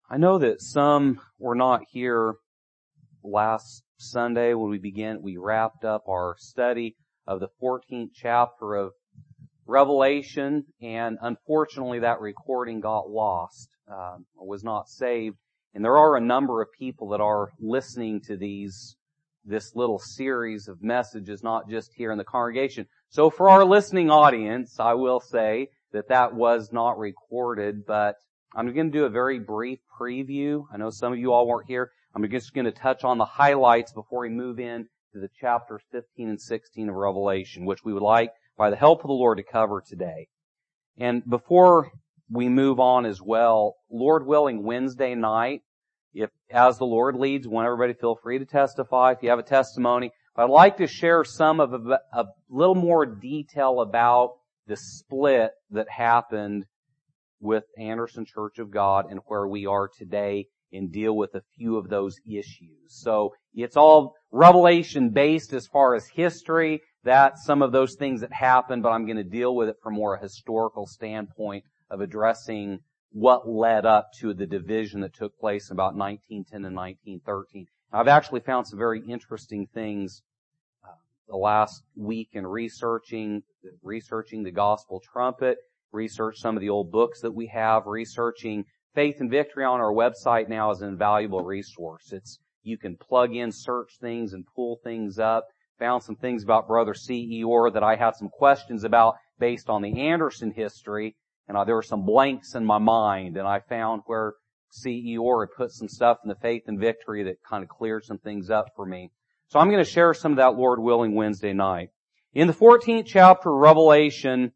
I know that some were not here last Sunday when we wrapped up our study of the 14th chapter of Revelation, and unfortunately that recording got lost, was not saved. And there are a number of people that are listening to this little series of messages, not just here in the congregation. So for our listening audience, I will say that was not recorded, but I'm going to do a very brief preview. I know some of you all weren't here. I'm just going to touch on the highlights before we move in to the chapters 15 and 16 of Revelation, which we would like, by the help of the Lord, to cover today. And before we move on as well, Lord willing, Wednesday night, as the Lord leads, want everybody feel free to testify if you have a testimony. But I'd like to share some of a little more detail about the split that happened with Anderson Church of God and where we are today, and deal with a few of those issues. So it's all Revelation based as far as history, that's some of those things that happened, but I'm going to deal with it from more a historical standpoint of addressing what led up to the division that took place in about 1910 and 1913. I've actually found some very interesting things the last week in researching the gospel trumpet, research some of the old books that we have, researching Faith and Victory on our website now is an invaluable resource. You can plug in, search things, and pull things up. Found some things about Brother C.E. Orr that I had some questions about based on the Anderson history, and there were some blanks in my mind, and I found where C.E. Orr had put some stuff in the Faith and Victory that kind of cleared some things up for me. So I'm going to share some of that, Lord willing, Wednesday night. In the 14th chapter of Revelation,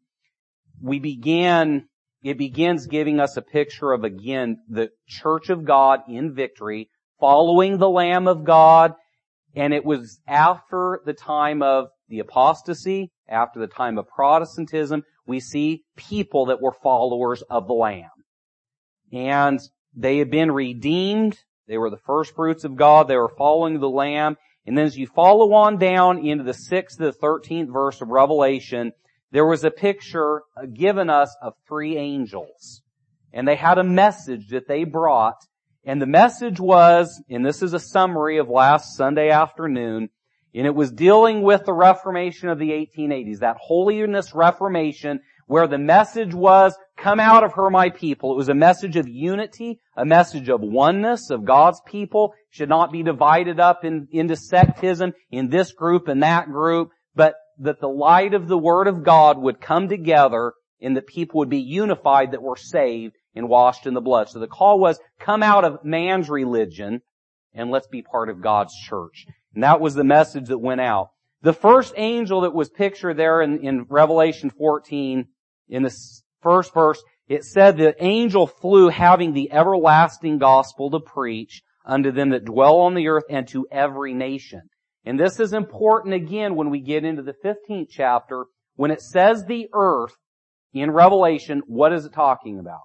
it begins giving us a picture of, again, the Church of God in victory, following the Lamb of God, and it was after the time of the apostasy, after the time of Protestantism, we see people that were followers of the Lamb. And they had been redeemed, they were the first fruits of God, they were following the Lamb, and then as you follow on down into the 6th to the 13th verse of Revelation, there was a picture given us of 3 angels. And they had a message that they brought. And the message was, and this is a summary of last Sunday afternoon, and it was dealing with the Reformation of the 1880s, that Holiness Reformation, where the message was, come out of her, my people. It was a message of unity, a message of oneness of God's people. Should not be divided up into sectism, in this group and that group, but that the light of the Word of God would come together and that people would be unified that were saved and washed in the blood. So the call was, come out of man's religion and let's be part of God's church. And that was the message that went out. The first angel that was pictured there in Revelation 14, in the first verse, it said the angel flew having the everlasting gospel to preach unto them that dwell on the earth and to every nation. And this is important again when we get into the 15th chapter. When it says the earth in Revelation, what is it talking about?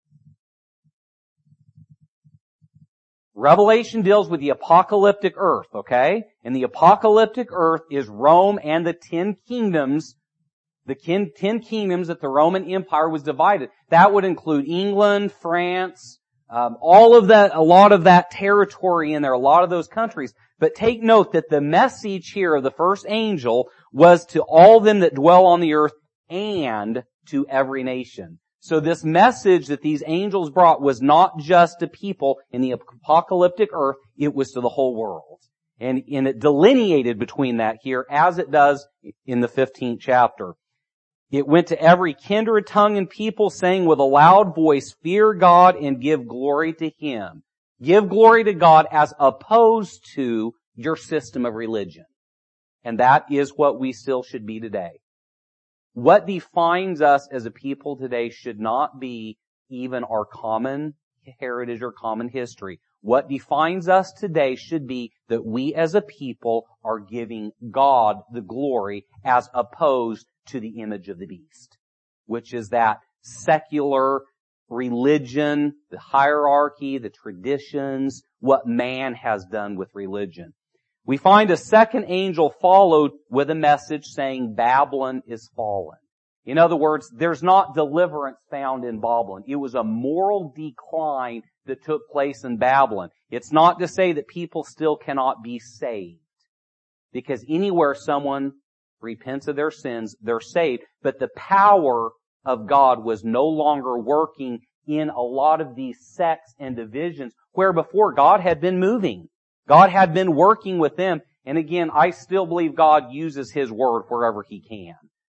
Revelation deals with the apocalyptic earth, okay? And the apocalyptic earth is Rome and the 10 kingdoms, the 10 kingdoms that the Roman Empire was divided. That would include England, France, all of that, a lot of that territory in there, a lot of those countries. But take note that the message here of the first angel was to all them that dwell on the earth and to every nation. So this message that these angels brought was not just to people in the apocalyptic earth, it was to the whole world. And it delineated between that here, as it does in the 15th chapter. It went to every kindred, tongue, and people, saying with a loud voice, fear God and give glory to Him. Give glory to God as opposed to your system of religion. And that is what we still should be today. What defines us as a people today should not be even our common heritage or common history. What defines us today should be that we as a people are giving God the glory as opposed to the image of the beast, which is that secular religion, the hierarchy, the traditions, what man has done with religion. We find a second angel followed with a message saying Babylon is fallen. In other words, there's not deliverance found in Babylon. It was a moral decline that took place in Babylon. It's not to say that people still cannot be saved. Because anywhere someone repents of their sins, they're saved. But the power of God was no longer working in a lot of these sects and divisions where before God had been moving. God had been working with them. And again, I still believe God uses His Word wherever He can.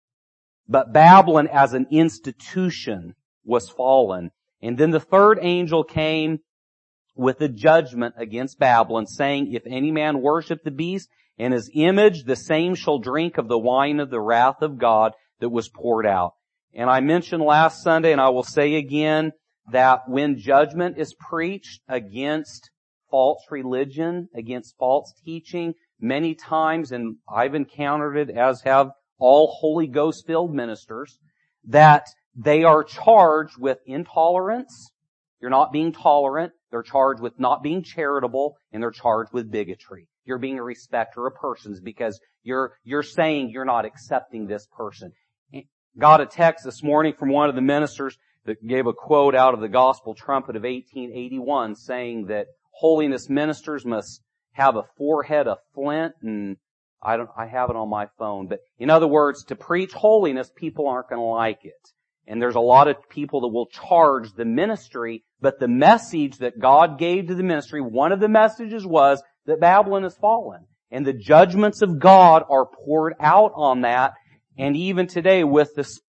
But Babylon as an institution was fallen. And then the third angel came with a judgment against Babylon, saying, if any man worship the beast and his image, the same shall drink of the wine of the wrath of God that was poured out. And I mentioned last Sunday, and I will say again, that when judgment is preached against false religion, against false teaching, many times, and I've encountered it, as have all Holy Ghost-filled ministers, that they are charged with intolerance. You're not being tolerant. They're charged with not being charitable, and they're charged with bigotry. You're being a respecter of persons because you're saying you're not accepting this person. Got a text this morning from one of the ministers that gave a quote out of the Gospel Trumpet of 1881 saying that holiness ministers must have a forehead of flint, and I have it on my phone. But in other words, to preach holiness, people aren't going to like it. And there's a lot of people that will charge the ministry, but the message that God gave to the ministry, one of the messages was that Babylon has fallen. And the judgments of God are poured out on that. And even today with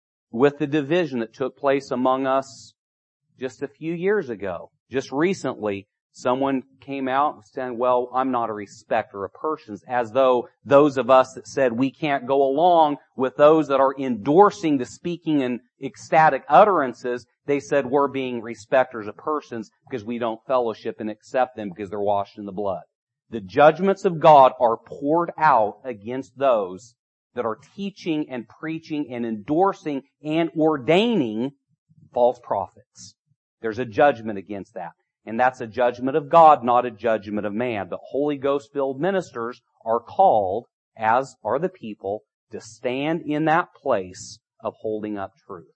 the division that took place among us just a few years ago, just recently, someone came out saying, well, I'm not a respecter of persons, as though those of us that said we can't go along with those that are endorsing the speaking in ecstatic utterances, they said we're being respecters of persons because we don't fellowship and accept them because they're washed in the blood. The judgments of God are poured out against those that are teaching and preaching and endorsing and ordaining false prophets. There's a judgment against that. And that's a judgment of God, not a judgment of man. The Holy Ghost-filled ministers are called, as are the people, to stand in that place of holding up truth.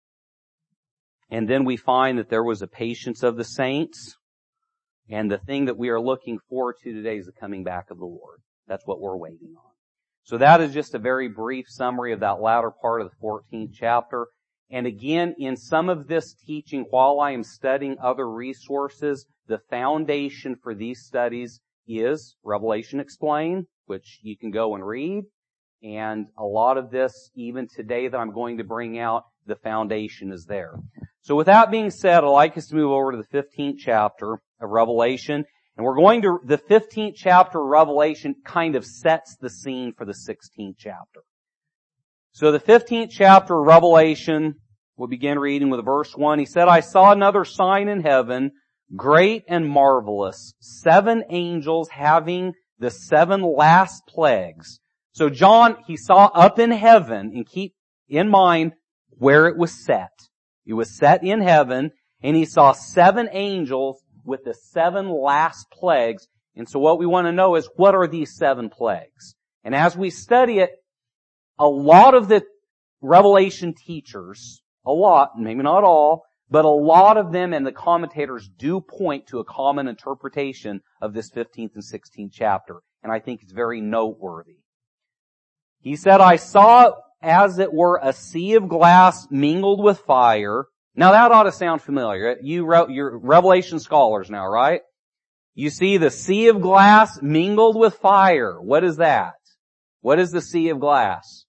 And then we find that there was a patience of the saints. And the thing that we are looking forward to today is the coming back of the Lord. That's what we're waiting on. So that is just a very brief summary of that latter part of the 14th chapter. And again, in some of this teaching, while I am studying other resources, the foundation for these studies is Revelation Explained, which you can go and read. And a lot of this, even today that I'm going to bring out, the foundation is there. So with that being said, I'd like us to move over to the 15th chapter of Revelation. And the 15th chapter of Revelation kind of sets the scene for the 16th chapter. So the 15th chapter of Revelation, we'll begin reading with verse 1. He said, I saw another sign in heaven, great and marvelous, 7 angels having the 7 last plagues. So John, he saw up in heaven, and keep in mind where it was set. It was set in heaven, and he saw 7 angels with the 7 last plagues. And so what we want to know is, what are these 7 plagues? And as we study it, a lot of the Revelation teachers, a lot, maybe not all, but a lot of them and the commentators do point to a common interpretation of this 15th and 16th chapter. And I think it's very noteworthy. He said, I saw as it were a sea of glass mingled with fire. Now that ought to sound familiar. You're Revelation scholars now, right? You see the sea of glass mingled with fire. What is that? What is the sea of glass?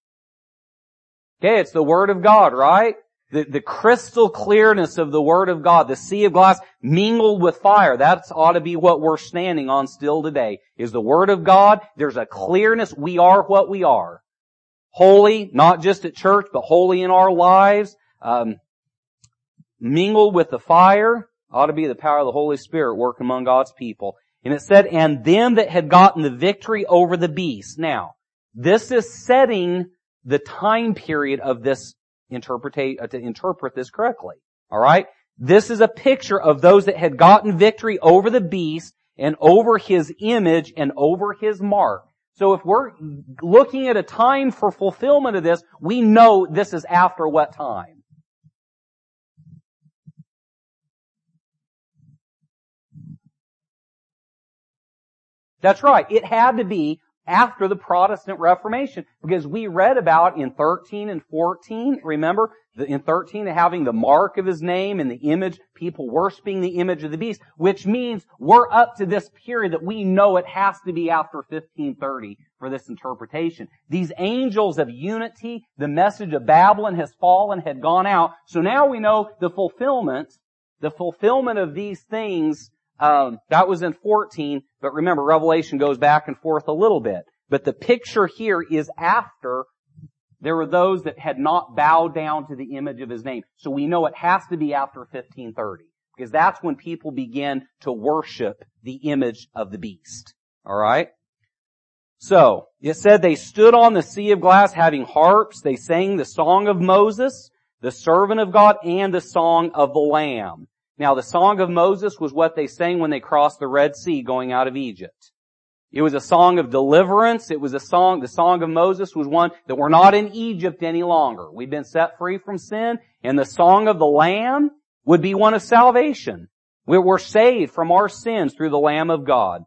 Okay, it's the Word of God, right? The crystal clearness of the Word of God, the sea of glass mingled with fire. That ought to be what we're standing on still today, is the Word of God. There's a clearness. We are what we are. Holy, not just at church, but holy in our lives. Mingled with the fire ought to be the power of the Holy Spirit working among God's people. And it said, and them that had gotten the victory over the beast. Now, this is setting the time period of this to interpret this correctly. Alright? This is a picture of those that had gotten victory over the beast and over his image and over his mark. So if we're looking at a time for fulfillment of this, we know this is after what time? That's right. It had to be after the Protestant Reformation, because we read about in 13 and 14, remember, in 13 having the mark of his name and the image, people worshiping the image of the beast, which means we're up to this period that we know it has to be after 1530 for this interpretation. These angels of unity, the message of Babylon has fallen, had gone out, so now we know the fulfillment of these things. That was in 14, but remember, Revelation goes back and forth a little bit. But the picture here is after there were those that had not bowed down to the image of his name. So we know it has to be after 1530, because that's when people begin to worship the image of the beast. Alright? So, it said they stood on the sea of glass having harps. They sang the song of Moses, the servant of God, and the song of the Lamb. Now, the Song of Moses was what they sang when they crossed the Red Sea going out of Egypt. It was a song of deliverance. It was the Song of Moses was one that we're not in Egypt any longer. We've been set free from sin. And the Song of the Lamb would be one of salvation. We're saved from our sins through the Lamb of God.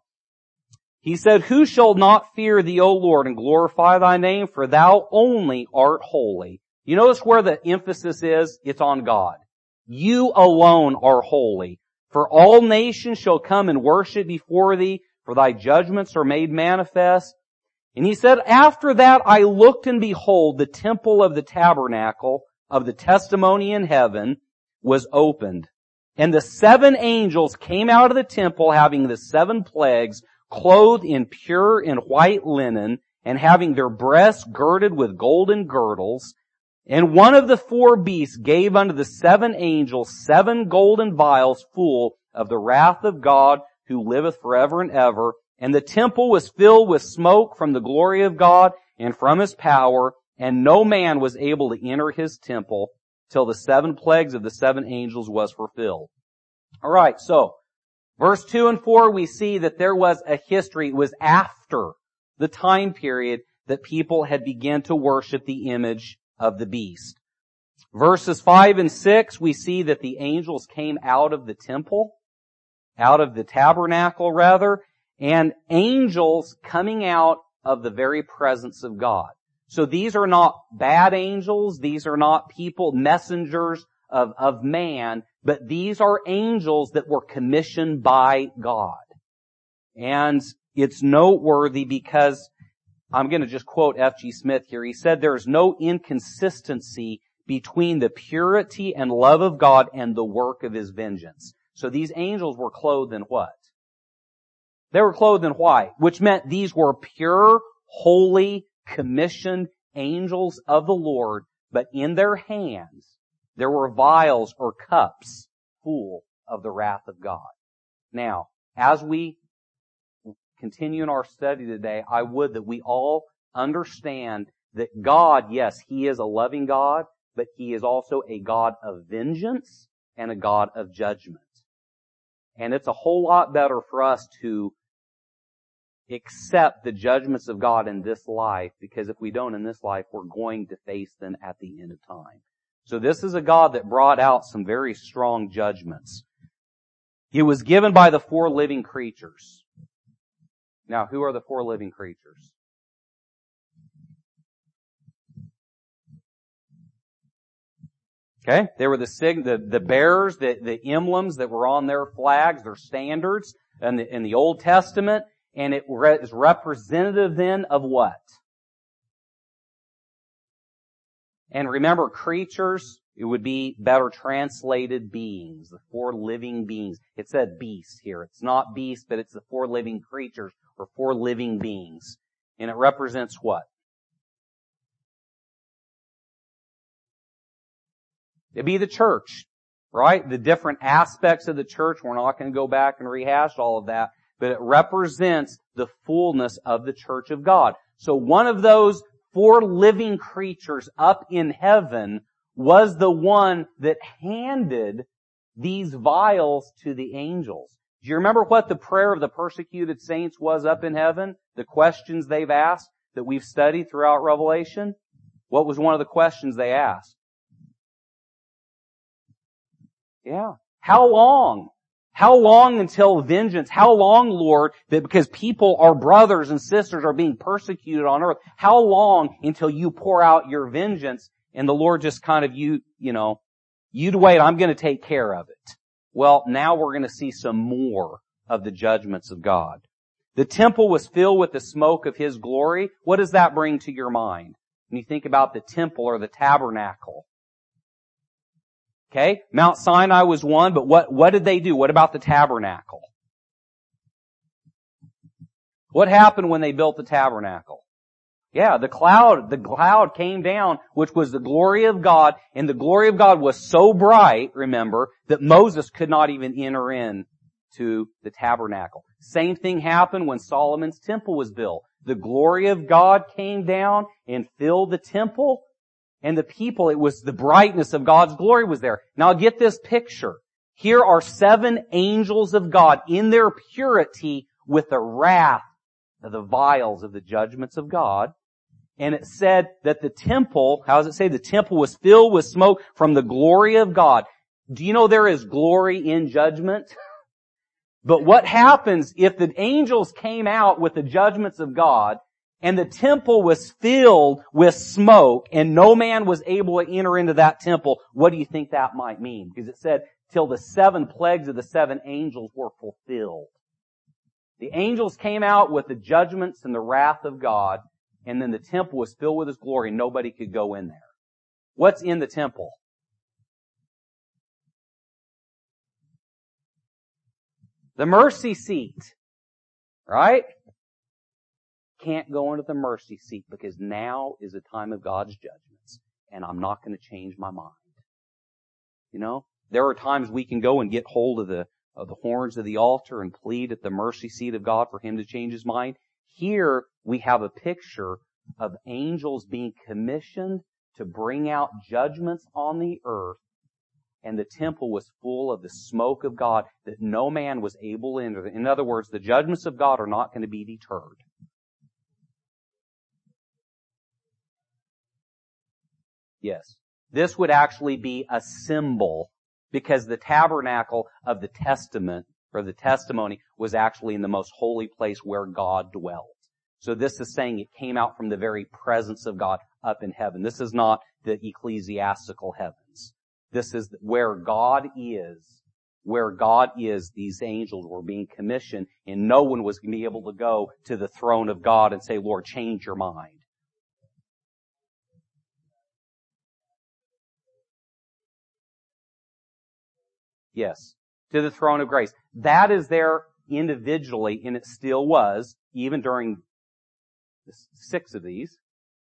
He said, "Who shall not fear thee, O Lord, and glorify thy name? For thou only art holy." You notice where the emphasis is? It's on God. You alone are holy. For all nations shall come and worship before thee, for thy judgments are made manifest. And he said, "After that I looked, and behold, the temple of the tabernacle of the testimony in heaven was opened. And the 7 angels came out of the temple, having the 7 plagues, clothed in pure and white linen, and having their breasts girded with golden girdles. And one of the 4 beasts gave unto the 7 angels 7 golden vials full of the wrath of God, who liveth forever and ever. And the temple was filled with smoke from the glory of God and from his power, and no man was able to enter his temple till the 7 plagues of the 7 angels was fulfilled." Alright, so, verse 2 and 4, we see that there was a history. It was after the time period that people had begun to worship the image of the beast. Verses 5 and 6, we see that the angels came out of the temple, out of the tabernacle rather, and angels coming out of the very presence of God. So these are not bad angels, these are not people, messengers of man, but these are angels that were commissioned by God. And it's noteworthy because I'm going to just quote F.G. Smith here. He said, "There is no inconsistency between the purity and love of God and the work of his vengeance." So these angels were clothed in what? They were clothed in white, which meant these were pure, holy, commissioned angels of the Lord, but in their hands there were vials or cups full of the wrath of God. Now, as we continue in our study today, I would that we all understand that God, yes, He is a loving God, but He is also a God of vengeance and a God of judgment. And it's a whole lot better for us to accept the judgments of God in this life, because if we don't in this life, we're going to face them at the end of time. So this is a God that brought out some very strong judgments. It was given by the 4 living creatures. Now, who are the 4 living creatures? Okay, they were the bearers, the emblems that were on their flags, their standards in the Old Testament, and it is representative then of what? And remember, creatures, it would be better translated beings, the 4 living beings. It said beasts here. It's not beasts, but it's the 4 living creatures or 4 living beings. And it represents what? It'd be the church, right? The different aspects of the church. We're not going to go back and rehash all of that, but it represents the fullness of the church of God. So one of those 4 living creatures up in heaven was the one that handed these vials to the angels. Do you remember what the prayer of the persecuted saints was up in heaven? The questions they've asked that we've studied throughout Revelation? What was one of the questions they asked? Yeah. How long? How long until vengeance? How long, Lord, that because people, our brothers and sisters, are being persecuted on earth, how long until you pour out your vengeance? And the Lord just kind of, you'd wait, I'm going to take care of it. Well, now we're going to see some more of the judgments of God. The temple was filled with the smoke of His glory. What does that bring to your mind when you think about the temple or the tabernacle? Okay, Mount Sinai was one, but what did they do? What about the tabernacle? What happened when they built the tabernacle? Yeah, the cloud came down, which was the glory of God, and the glory of God was so bright, remember, that Moses could not even enter in to the tabernacle. Same thing happened when Solomon's temple was built. The glory of God came down and filled the temple, and the people, it was the brightness of God's glory was there. Now get this picture. Here are 7 angels of God in their purity with the wrath of the vials of the judgments of God. And it said that the temple, how does it say? The temple was filled with smoke from the glory of God. Do you know there is glory in judgment? But what happens if the angels came out with the judgments of God and the temple was filled with smoke and no man was able to enter into that temple? What do you think that might mean? Because it said, till the 7 plagues of the 7 angels were fulfilled. The angels came out with the judgments and the wrath of God, and then the temple was filled with His glory and nobody could go in there. What's in the temple? The mercy seat. Right? Can't go into the mercy seat because now is the time of God's judgments and I'm not going to change my mind. You know, there are times we can go and get hold of the horns of the altar and plead at the mercy seat of God for Him to change His mind. Here we have a picture of angels being commissioned to bring out judgments on the earth, and the temple was full of the smoke of God that no man was able to enter. In other words, the judgments of God are not going to be deterred. Yes. This would actually be a symbol because the tabernacle of the testament or the testimony was actually in the most holy place where God dwelt. So this is saying it came out from the very presence of God up in heaven. This is not the ecclesiastical heavens. This is where God is. Where God is, these angels were being commissioned, and no one was going to be able to go to the throne of God and say, Lord, change your mind. Yes, to the throne of grace. That is there individually, and it still was, even during 6 of these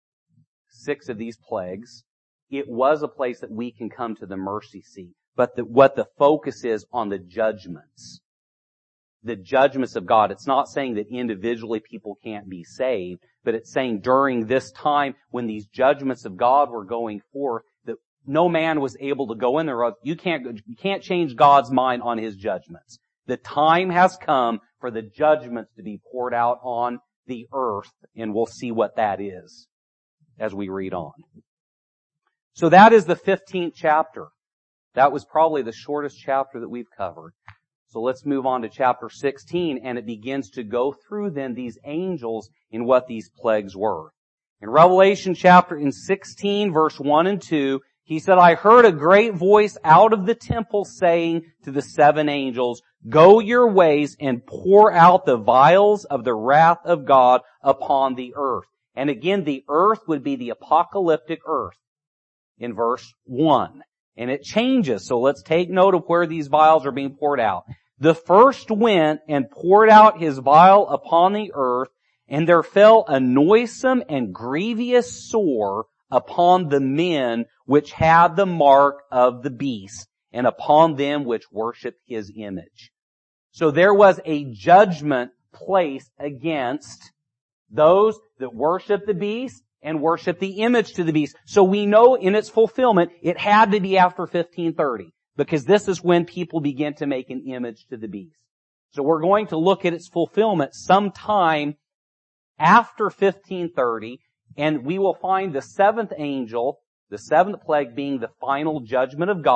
plagues. It was a place that we can come to the mercy seat. But what the focus is on the judgments. The judgments of God. It's not saying that individually people can't be saved, but it's saying during this time when these judgments of God were going forth, that no man was able to go in there. You can't change God's mind on His judgments. The time has come for the judgments to be poured out on the earth, and we'll see what that is as we read on. So that is the 15th chapter. That was probably the shortest chapter that we've covered. So let's move on to chapter 16, and it begins to go through then these angels and what these plagues were. In Revelation chapter 16, verse 1 and 2, He said, I heard a great voice out of the temple saying to the 7 angels, go your ways and pour out the vials of the wrath of God upon the earth. And again, the earth would be the apocalyptic earth in verse 1. And it changes. So let's take note of where these vials are being poured out. The first went and poured out his vial upon the earth, and there fell a noisome and grievous sore upon the men which had the mark of the beast, and upon them which worshipped his image. So there was a judgment placed against those that worship the beast and worship the image to the beast. So we know in its fulfillment, it had to be after 1530, because this is when people begin to make an image to the beast. So we're going to look at its fulfillment sometime after 1530, and we will find the 7th angel, the 7th plague being the final judgment of God,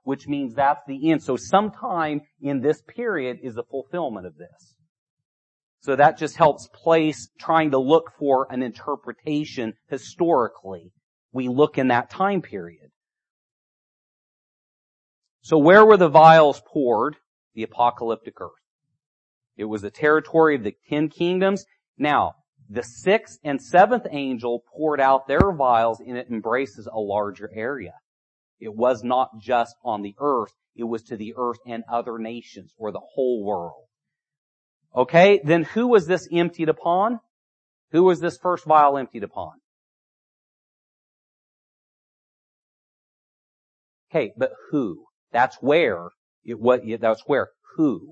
which means that's the end. So sometime in this period is the fulfillment of this. So that just helps place trying to look for an interpretation historically. We look in that time period. So where were the vials poured? The apocalyptic earth. It was the territory of the 10 kingdoms. Now, the 6th and 7th angel poured out their vials, and it embraces a larger area. It was not just on the earth. It was to the earth and other nations, or the whole world. Okay, then who was this emptied upon? Who was this first vial emptied upon? Okay, but who? That's where. That's where. Who?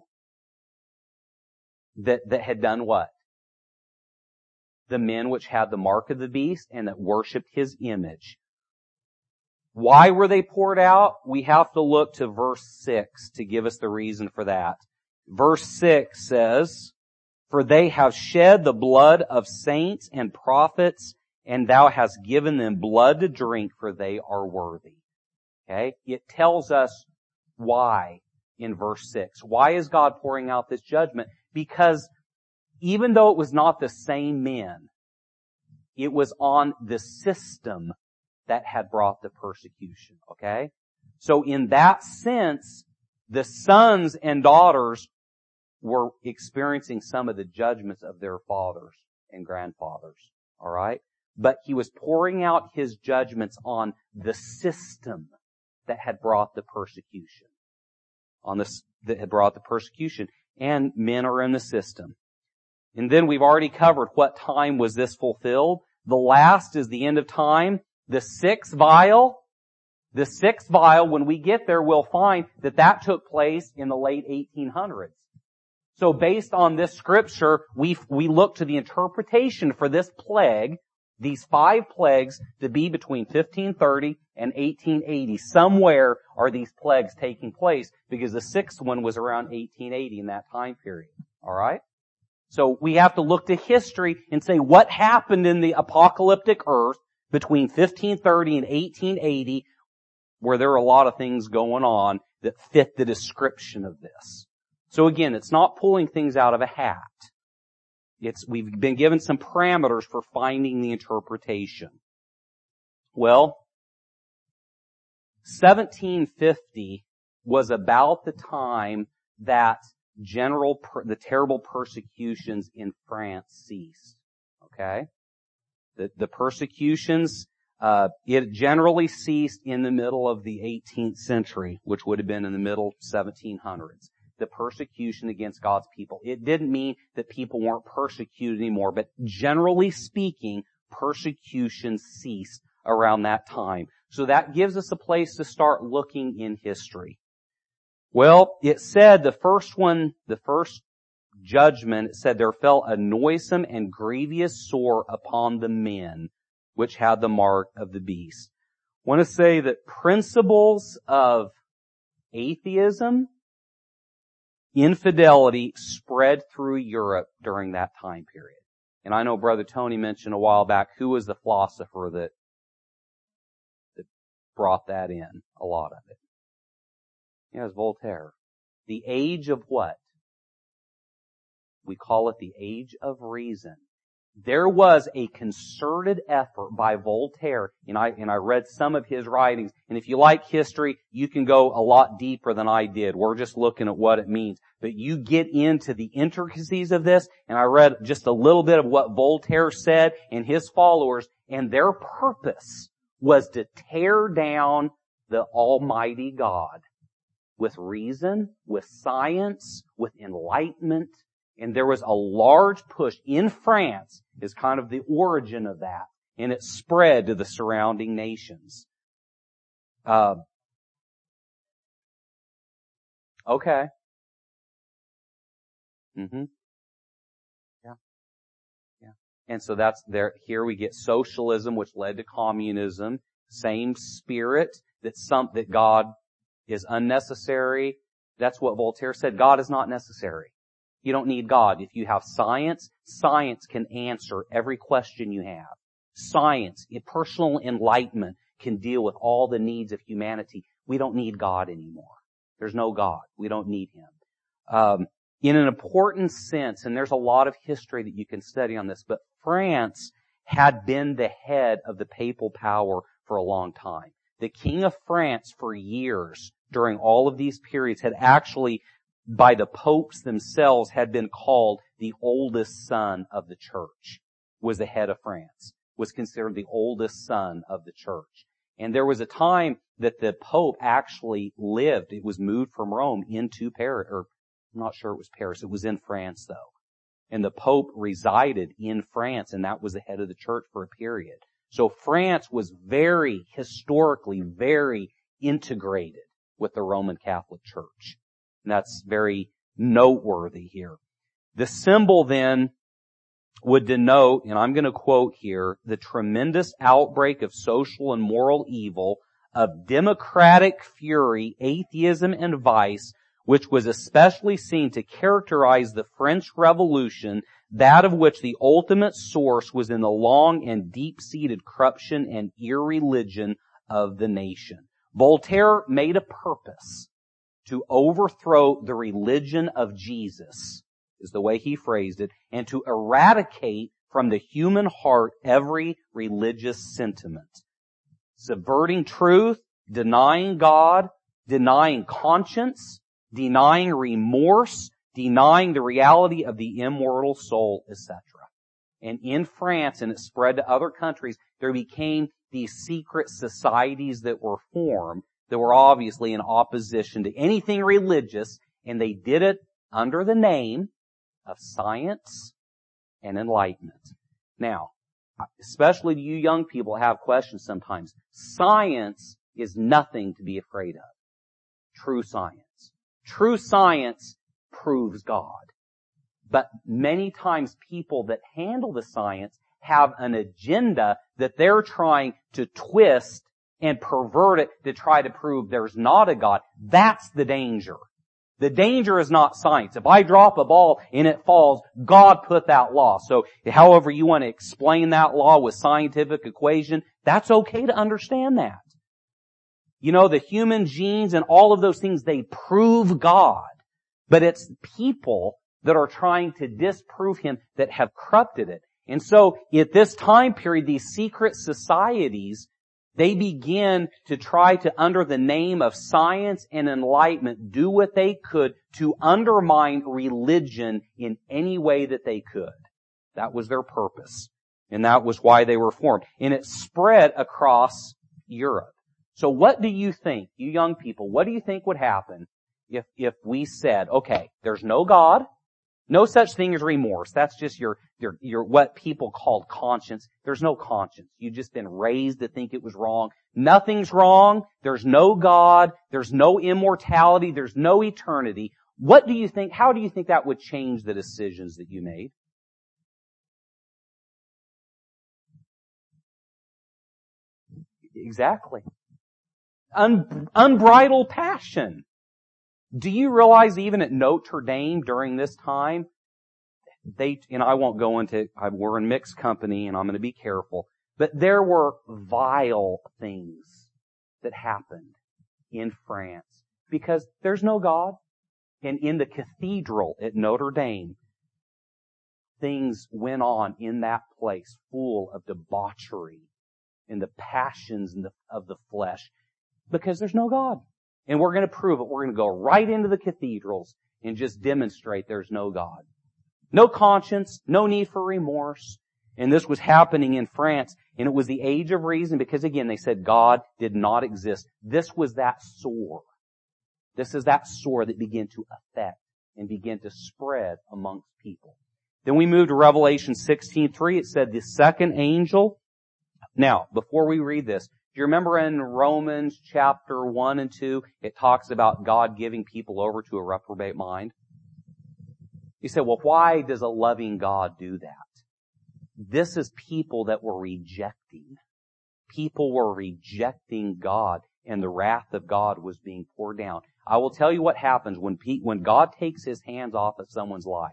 That had done what? The men which had the mark of the beast and that worshipped his image. Why were they poured out? We have to look to verse 6 to give us the reason for that. Verse 6 says, "For they have shed the blood of saints and prophets, and thou hast given them blood to drink, for they are worthy." Okay? It tells us why in verse 6. Why is God pouring out this judgment? Because even though it was not the same men, it was on the system that had brought the persecution. Okay? So in that sense, the sons and daughters were experiencing some of the judgments of their fathers and grandfathers. Alright? But he was pouring out his judgments on the system that had brought the persecution. And men are in the system. And then we've already covered what time was this fulfilled. The last is the end of time. The 6th vial, when we get there, we'll find that took place in the late 1800s. So based on this scripture, we look to the interpretation for this plague, these 5 plagues, to be between 1530 and 1880. Somewhere are these plagues taking place, because the 6th one was around 1880 in that time period. Alright? So we have to look to history and say what happened in the apocalyptic earth between 1530 and 1880, where there are a lot of things going on that fit the description of this. So again, it's not pulling things out of a hat. We've been given some parameters for finding the interpretation. Well, 1750 was about the time that the terrible persecutions in France ceased. Okay? The persecutions, it generally ceased in the middle of the 18th century, which would have been in the middle 1700s. The persecution against God's people. It didn't mean that people weren't persecuted anymore, but generally speaking, persecution ceased around that time. So that gives us a place to start looking in history. Well, it said the first judgment, it said there fell a noisome and grievous sore upon the men which had the mark of the beast. I want to say that principles of atheism, infidelity spread through Europe during that time period. And I know Brother Tony mentioned a while back who was the philosopher that brought that in, a lot of it. Yeah, it was Voltaire. The age of what? We call it the age of reason. There was a concerted effort by Voltaire, and I read some of his writings, and if you like history, you can go a lot deeper than I did. We're just looking at what it means. But you get into the intricacies of this, and I read just a little bit of what Voltaire said and his followers, and their purpose was to tear down the Almighty God with reason, with science, with enlightenment. And there was a large push in France, is kind of the origin of that, and it spread to the surrounding nations. Okay. Yeah. And so that's there. Here we get socialism, which led to communism. Same spirit that God is unnecessary. That's what Voltaire said. God is not necessary. You don't need God. If you have science, science can answer every question you have. Science, personal enlightenment, can deal with all the needs of humanity. we don't need God anymore. There's no God. We don't need Him. In an important sense, and there's a lot of history that you can study on this, but France had been the head of the papal power for a long time. The King of France for years during all of these periods had actually, by the popes themselves, had been called the oldest son of the church, was the head of France, was considered the oldest son of the church. And there was a time that the Pope actually lived. It was moved from Rome into Paris, or I'm not sure it was Paris. It was in France though. And the Pope resided in France, and that was the head of the church for a period. So France was historically very integrated with the Roman Catholic Church. And that's very noteworthy here. The symbol then would denote, and I'm going to quote here, the tremendous outbreak of social and moral evil, of democratic fury, atheism, and vice, which was especially seen to characterize the French Revolution, that of which the ultimate source was in the long and deep-seated corruption and irreligion of the nation. Voltaire made a purpose to overthrow the religion of Jesus, is the way he phrased it, and to eradicate from the human heart every religious sentiment. Subverting truth, denying God, denying conscience, denying remorse, denying the reality of the immortal soul, etc. And in France, and it spread to other countries, there became these secret societies that were formed that were obviously in opposition to anything religious, and they did it under the name of science and enlightenment. Now, especially you young people have questions sometimes. Science is nothing to be afraid of. True science. True science proves God. But many times people that handle the science have an agenda that they're trying to twist and pervert it to try to prove there's not a God. That's the danger. The danger is not science. If I drop a ball and it falls, God put that law. So however you want to explain that law with scientific equation, that's okay to understand that. You know, the human genes and all of those things, they prove God. But it's people that are trying to disprove Him that have corrupted it. And so at this time period, these secret societies, they begin to try to, under the name of science and enlightenment, do what they could to undermine religion in any way that they could. That was their purpose. And that was why they were formed. And it spread across Europe. So what do you think, you young people, what do you think would happen if we said, okay, there's no God, no such thing as remorse. That's just your what people called conscience. There's no conscience. You've just been raised to think it was wrong. Nothing's wrong. There's no God. There's no immortality. There's no eternity. What do you think, how do you think that would change the decisions that you made? Exactly. Unbridled passion. Do you realize even at Notre Dame during this time, and I won't go into, we're in mixed company and I'm going to be careful, but there were vile things that happened in France because there's no God. And in the cathedral at Notre Dame, things went on in that place full of debauchery and the passions of the flesh because there's no God. And we're going to prove it. We're going to go right into the cathedrals and just demonstrate there's no God. No conscience, no need for remorse. And this was happening in France. And it was the age of reason because, again, they said God did not exist. This was that sore. This is that sore that began to affect and begin to spread amongst people. Then we moved to Revelation 16:3. It said the second angel. Now, before we read this, do you remember in Romans chapter 1 and 2, it talks about God giving people over to a reprobate mind? You say, well, why does a loving God do that? This is people that were rejecting. People were rejecting God, and the wrath of God was being poured down. I will tell you what happens when God takes His hands off of someone's life.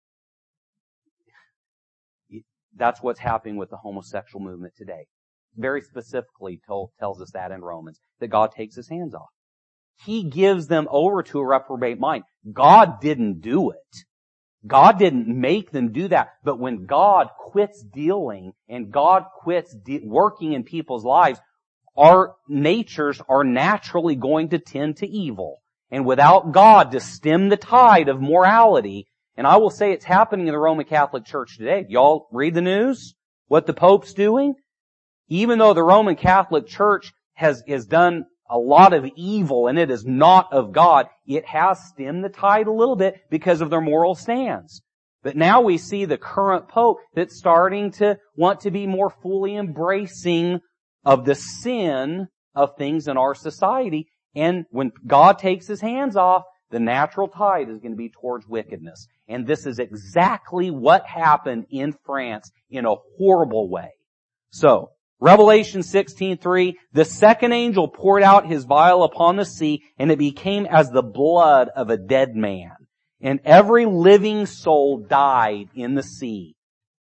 That's what's happening with the homosexual movement today. Very specifically tells us that in Romans, that God takes His hands off. He gives them over to a reprobate mind. God didn't do it. God didn't make them do that. But when God quits dealing and God quits working in people's lives, our natures are naturally going to tend to evil. And without God to stem the tide of morality, and I will say it's happening in the Roman Catholic Church today. Y'all read the news? What the Pope's doing? Even though the Roman Catholic Church has done a lot of evil and it is not of God, it has stemmed the tide a little bit because of their moral stands. But now we see the current Pope that's starting to want to be more fully embracing of the sin of things in our society. And when God takes His hands off, the natural tide is going to be towards wickedness. And this is exactly what happened in France in a horrible way. So, Revelation 16:3, the second angel poured out his vial upon the sea, and it became as the blood of a dead man. And every living soul died in the sea.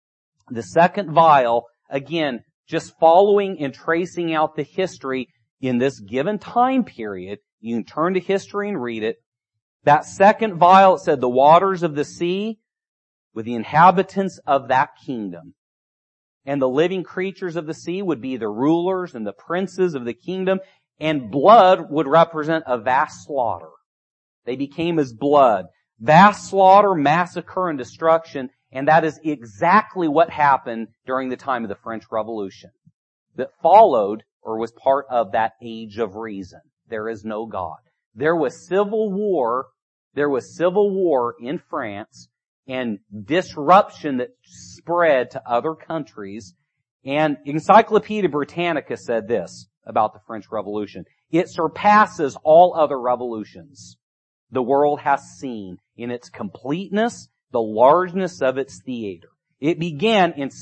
The second vial, again, just following and tracing out the history in this given time period. You can turn to history and read it. That second vial, it said the waters of the sea with the inhabitants of that kingdom. And the living creatures of the sea would be the rulers and the princes of the kingdom. And blood would represent a vast slaughter. They became as blood. Vast slaughter, massacre, and destruction. And that is exactly what happened during the time of the French Revolution. That followed or was part of that age of reason. There is no God. There was civil war. There was civil war in France and disruption that spread to other countries. And Encyclopedia Britannica said this about the French Revolution. It surpasses all other revolutions the world has seen in its completeness, the largeness of its theater. It began in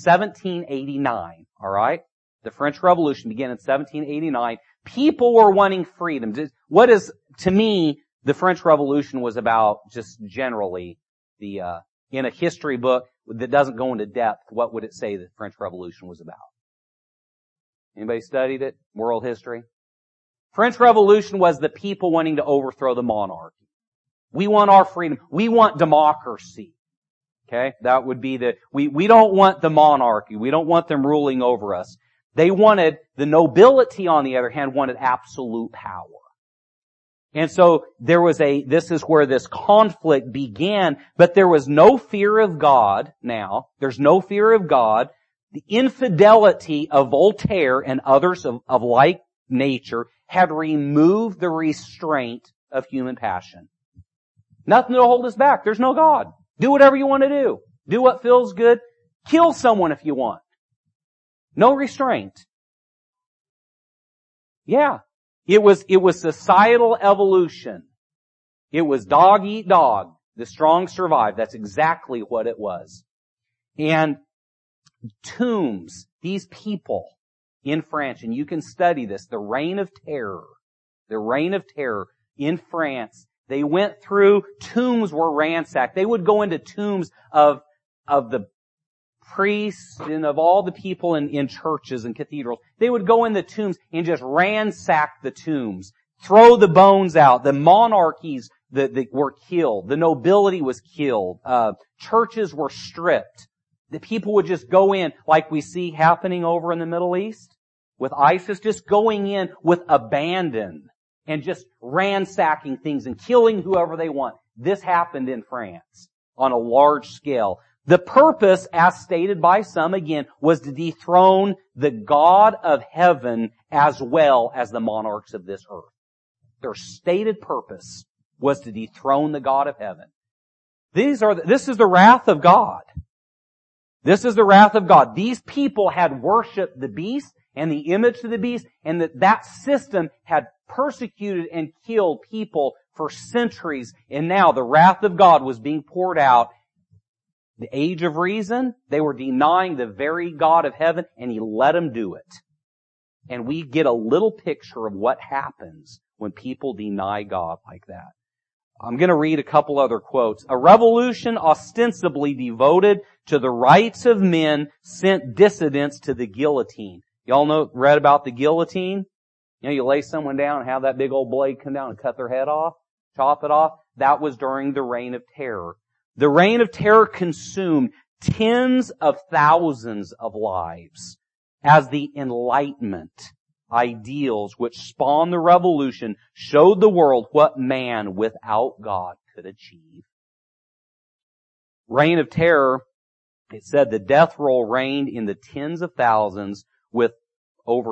1789, all right? The French Revolution began in 1789. People were wanting freedom. What is, to me, the French Revolution was about just generally in a history book that doesn't go into depth, what would it say the French Revolution was about? Anybody studied it? World history? French Revolution was the people wanting to overthrow the monarchy. We want our freedom. We want democracy. Okay? That would be we don't want the monarchy. We don't want them ruling over us. They wanted, the nobility on the other hand, wanted absolute power. And so this is where this conflict began, but there was no fear of God now. There's no fear of God. The infidelity of Voltaire and others of like nature had removed the restraint of human passion. Nothing to hold us back. There's no God. Do whatever you want to do. Do what feels good. Kill someone if you want. No restraint. Yeah. It was societal evolution. It was dog eat dog. The strong survive. That's exactly what it was. And tombs, these people in France, and you can study this, the reign of terror in France, they went through, tombs were ransacked. They would go into tombs of the priests and of all the people in churches and cathedrals. They would go in the tombs and just ransack the tombs, throw the bones out. The monarchies that were killed. The nobility was killed. Churches were stripped. The people would just go in like we see happening over in the Middle East with ISIS, just going in with abandon and just ransacking things and killing whoever they want. This happened in France on a large scale. The purpose, as stated by some again, was to dethrone the God of heaven as well as the monarchs of this earth. Their stated purpose was to dethrone the God of heaven. This is the wrath of God. This is the wrath of God. These people had worshipped the beast and the image of the beast, and that system had persecuted and killed people for centuries, and now the wrath of God was being poured out. The age of reason, they were denying the very God of heaven, and He let them do it. And we get a little picture of what happens when people deny God like that. I'm going to read a couple other quotes. A revolution ostensibly devoted to the rights of men sent dissidents to the guillotine. Y'all read about the guillotine? You know, you lay someone down and have that big old blade come down and cut their head off, chop it off. That was during the Reign of Terror. The Reign of Terror consumed tens of thousands of lives as the Enlightenment ideals which spawned the revolution showed the world what man without God could achieve. Reign of Terror, it said the death roll reigned in the tens of thousands with over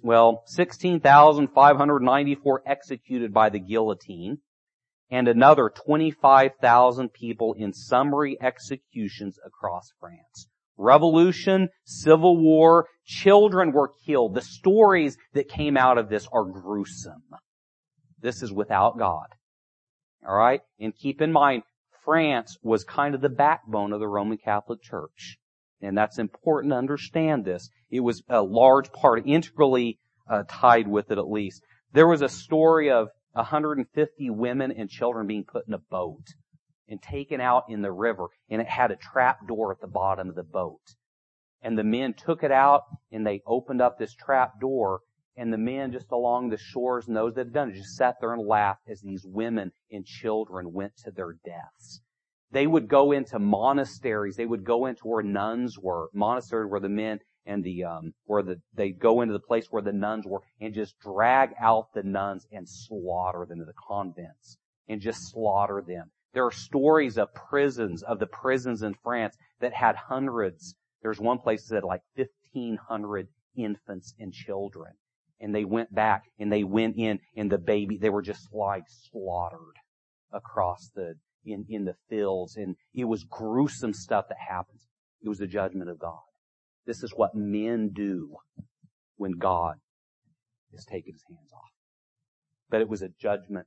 16,594 executed by the guillotine and another 25,000 people in summary executions across France. Revolution, civil war, children were killed. The stories that came out of this are gruesome. This is without God. All right? And keep in mind, France was kind of the backbone of the Roman Catholic Church. And that's important to understand this. It was a large part, integrally tied with it at least. There was a story of 150 women and children being put in a boat and taken out in the river, and it had a trap door at the bottom of the boat. And the men took it out, and they opened up this trap door, and the men just along the shores and those that had done it just sat there and laughed as these women and children went to their deaths. They would go monasteries. They would go into where nuns were. Monasteries where the men and they'd go into the place where the nuns were and just drag out the nuns and slaughter them to the convents and just slaughter them. There are stories of the prisons in France that had hundreds. There's one place that had like 1,500 infants and children. And they went back and they went in and they were just like slaughtered across in the fields. And it was gruesome stuff that happens. It was the judgment of God. This is what men do when God has taken his hands off. But it was a judgment.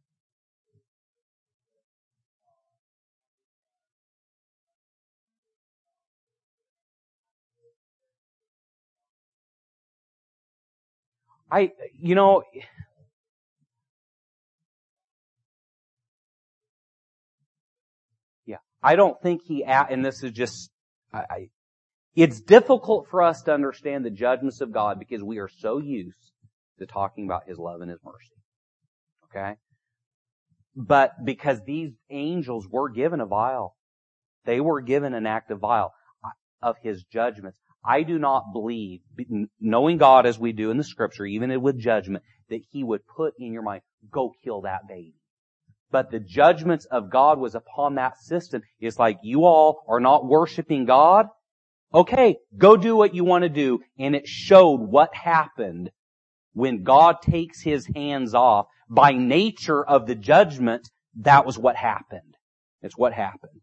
I don't think and this is just, it's difficult for us to understand the judgments of God because we are so used to talking about his love and his mercy. Okay? But because these angels were given a vial, they were given an active vial of his judgments. I do not believe, knowing God as we do in the scripture, even with judgment, that he would put in your mind, go kill that baby. But the judgments of God was upon that system. It's like, you all are not worshiping God? Okay, go do what you want to do. And it showed what happened when God takes his hands off. By nature of the judgment, that was what happened. It's what happened.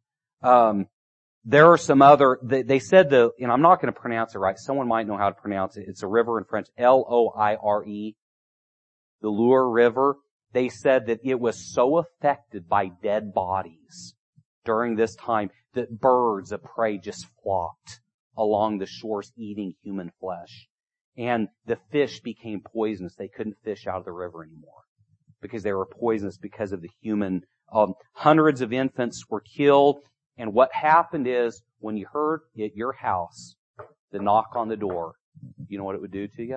There are some other, they said and I'm not going to pronounce it right. Someone might know how to pronounce it. It's a river in French, Loire, the Loire River. They said that it was so affected by dead bodies during this time that birds of prey just flocked along the shores eating human flesh. And the fish became poisonous. They couldn't fish out of the river anymore because they were poisonous because of the human. Hundreds of infants were killed. And what happened is, when you heard at your house the knock on the door, you know what it would do to you?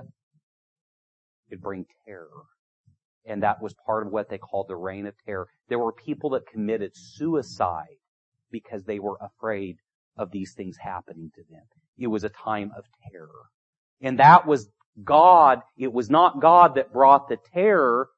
It'd bring terror. And that was part of what they called the Reign of Terror. There were people that committed suicide because they were afraid of these things happening to them. It was a time of terror. And that was God. It was not God that brought the terror,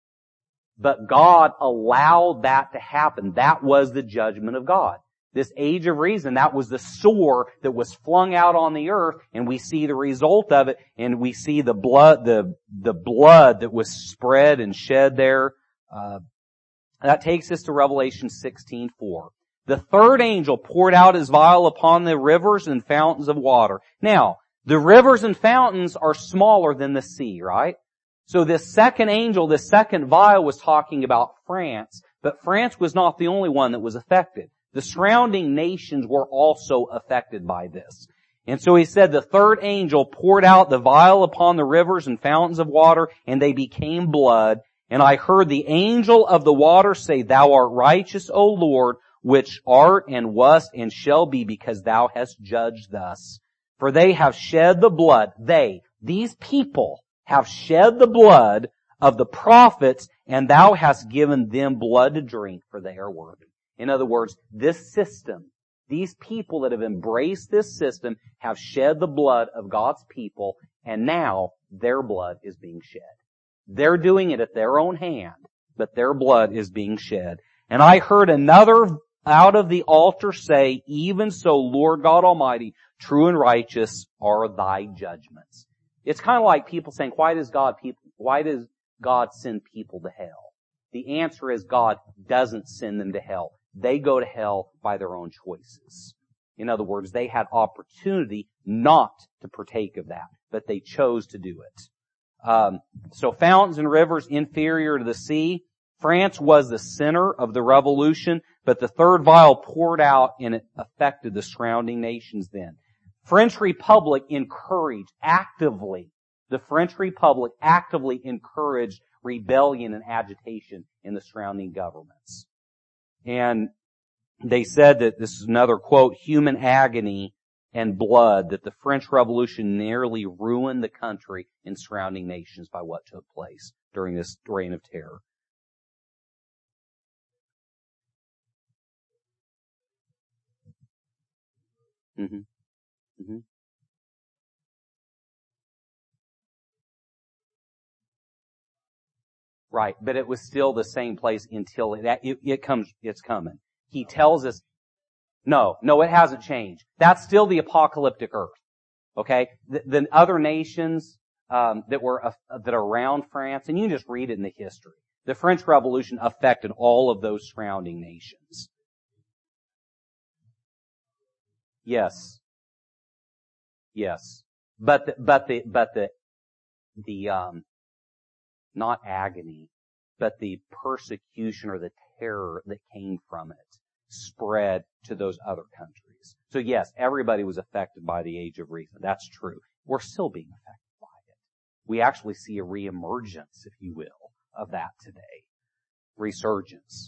but God allowed that to happen. That was the judgment of God. This age of reason, that was the sore that was flung out on the earth, and we see the result of it, and we see the blood that was spread and shed there. That takes us to Revelation 16:4. The third angel poured out his vial upon the rivers and fountains of water. Now, the rivers and fountains are smaller than the sea, right? So this second angel, this second vial was talking about France, but France was not the only one that was affected. The surrounding nations were also affected by this. And so he said the third angel poured out the vial upon the rivers and fountains of water, and they became blood. And I heard the angel of the water say, Thou art righteous, O Lord, which art and wast and shall be, because thou hast judged thus. For they have shed the blood. These people have shed the blood of the prophets, and thou hast given them blood to drink, for they are worthy. In other words, this system, these people that have embraced this system have shed the blood of God's people, and now their blood is being shed. They're doing it at their own hand, but their blood is being shed. And I heard another out of the altar say, even so, Lord God Almighty, true and righteous are thy judgments. It's kind of like people saying, why does God send people to hell? The answer is God doesn't send them to hell. They go to hell by their own choices. In other words, they had opportunity not to partake of that, but they chose to do it. So fountains and rivers inferior to the sea. France was the center of the revolution, but the third vial poured out and it affected the surrounding nations then. The French Republic actively encouraged rebellion and agitation in the surrounding governments. And they said that, this is another quote, human agony and blood, that the French Revolution nearly ruined the country and surrounding nations by what took place during this reign of terror. Mm-hmm. Mm-hmm. Right, but it was still the same place until it's coming. He tells us, no, it hasn't changed. That's still the apocalyptic earth. Okay? The other nations, that are around France, and you can just read it in the history. The French Revolution affected all of those surrounding nations. Yes. But the not agony, but the persecution or the terror that came from it spread to those other countries. So yes, everybody was affected by the Age of Reason. That's true. We're still being affected by it. We actually see a reemergence, if you will, of that today. Resurgence.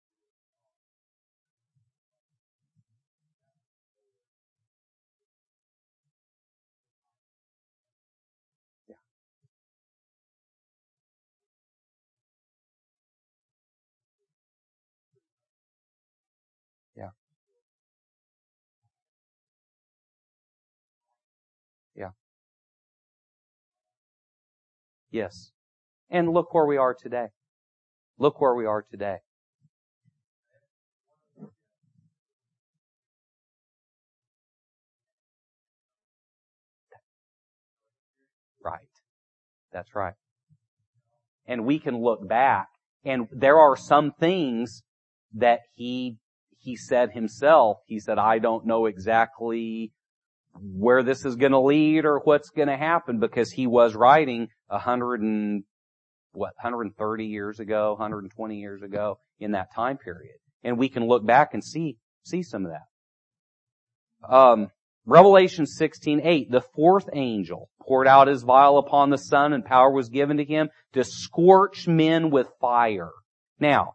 Yeah. Yes. And look where we are today. Right. That's right. And we can look back, and there are some things that he said himself. He said, I don't know exactly where this is going to lead or what's going to happen, because he was writing 130 years ago, 120 years ago in that time period. And we can look back and see some of that. Revelation 16:8, the fourth angel poured out his vial upon the sun, and power was given to him to scorch men with fire. Now,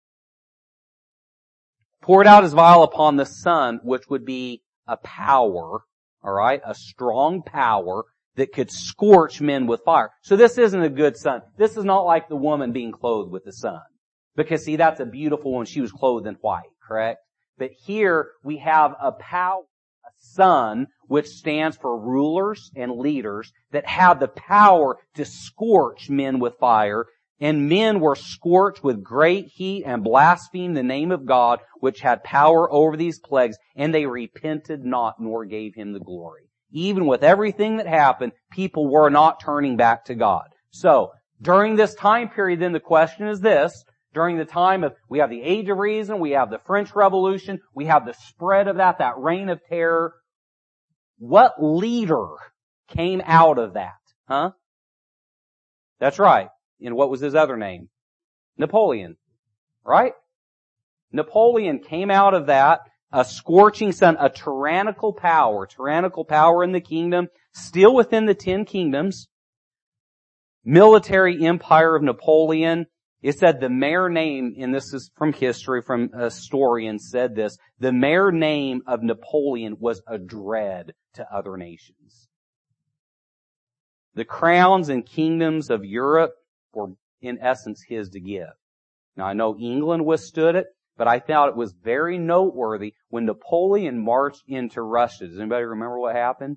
poured out his vial upon the sun, which would be a power, alright, a strong power that could scorch men with fire. So this isn't a good sun. This is not like the woman being clothed with the sun. Because see, that's a beautiful one. She was clothed in white, correct? But here we have a power, a sun, which stands for rulers and leaders that have the power to scorch men with fire. And men were scorched with great heat and blasphemed the name of God, which had power over these plagues, and they repented not, nor gave him the glory. Even with everything that happened, people were not turning back to God. So, during this time period, then the question is this: during the time of, we have the Age of Reason, we have the French Revolution, we have the spread of that reign of terror. What leader came out of that? Huh? That's right. And what was his other name? Napoleon. Right? Napoleon came out of that, a scorching sun, a tyrannical power in the kingdom, still within the 10 kingdoms. Military empire of Napoleon. It said the mere name, and this is from history, from a historian said this, the mere name of Napoleon was a dread to other nations. The crowns and kingdoms of Europe were in essence his to give. Now I know England withstood it, but I thought it was very noteworthy when Napoleon marched into Russia. Does anybody remember what happened?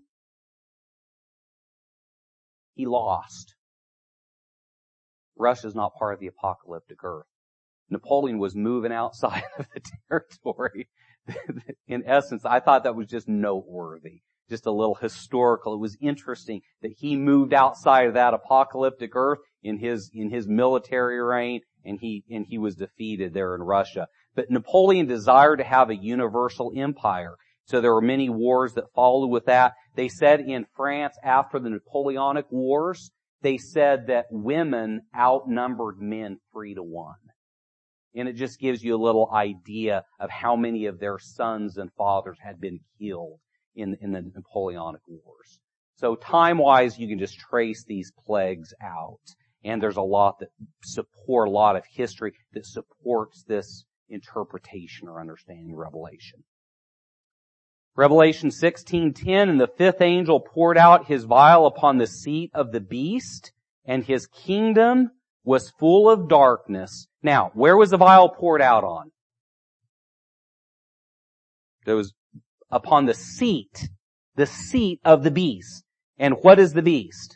He lost. Russia's not part of the apocalyptic earth. Napoleon was moving outside of the territory. In essence, I thought that was just noteworthy. Just a little historical. It was interesting that he moved outside of that apocalyptic earth in his military reign, and he was defeated there in Russia. But Napoleon desired to have a universal empire. So there were many wars that followed with that. They said in France after the Napoleonic Wars, they said that women outnumbered men 3-1. And it just gives you a little idea of how many of their sons and fathers had been killed in the Napoleonic Wars. So time-wise, you can just trace these plagues out. And there's a lot of history that supports this interpretation or understanding of Revelation. Revelation 16:10, and the fifth angel poured out his vial upon the seat of the beast, and his kingdom was full of darkness. Now, where was the vial poured out on? It was upon the seat of the beast. And what is the beast?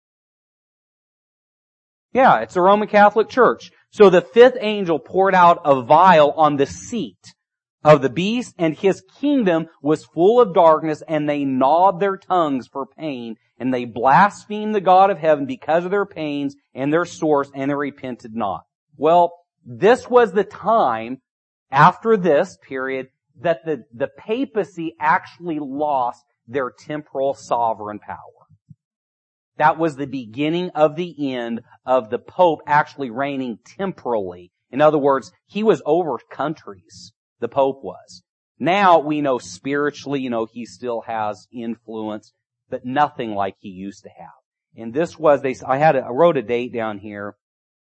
Yeah, it's the Roman Catholic Church. So the fifth angel poured out a vial on the seat of the beast, and his kingdom was full of darkness, and they gnawed their tongues for pain, and they blasphemed the God of heaven because of their pains and their sores, and they repented not. Well, this was the time after this period that the papacy actually lost their temporal sovereign power. That was the beginning of the end of the Pope actually reigning temporally. In other words, he was over countries. The Pope was. Now we know spiritually, he still has influence, but nothing like he used to have. And this was, I wrote a date down here.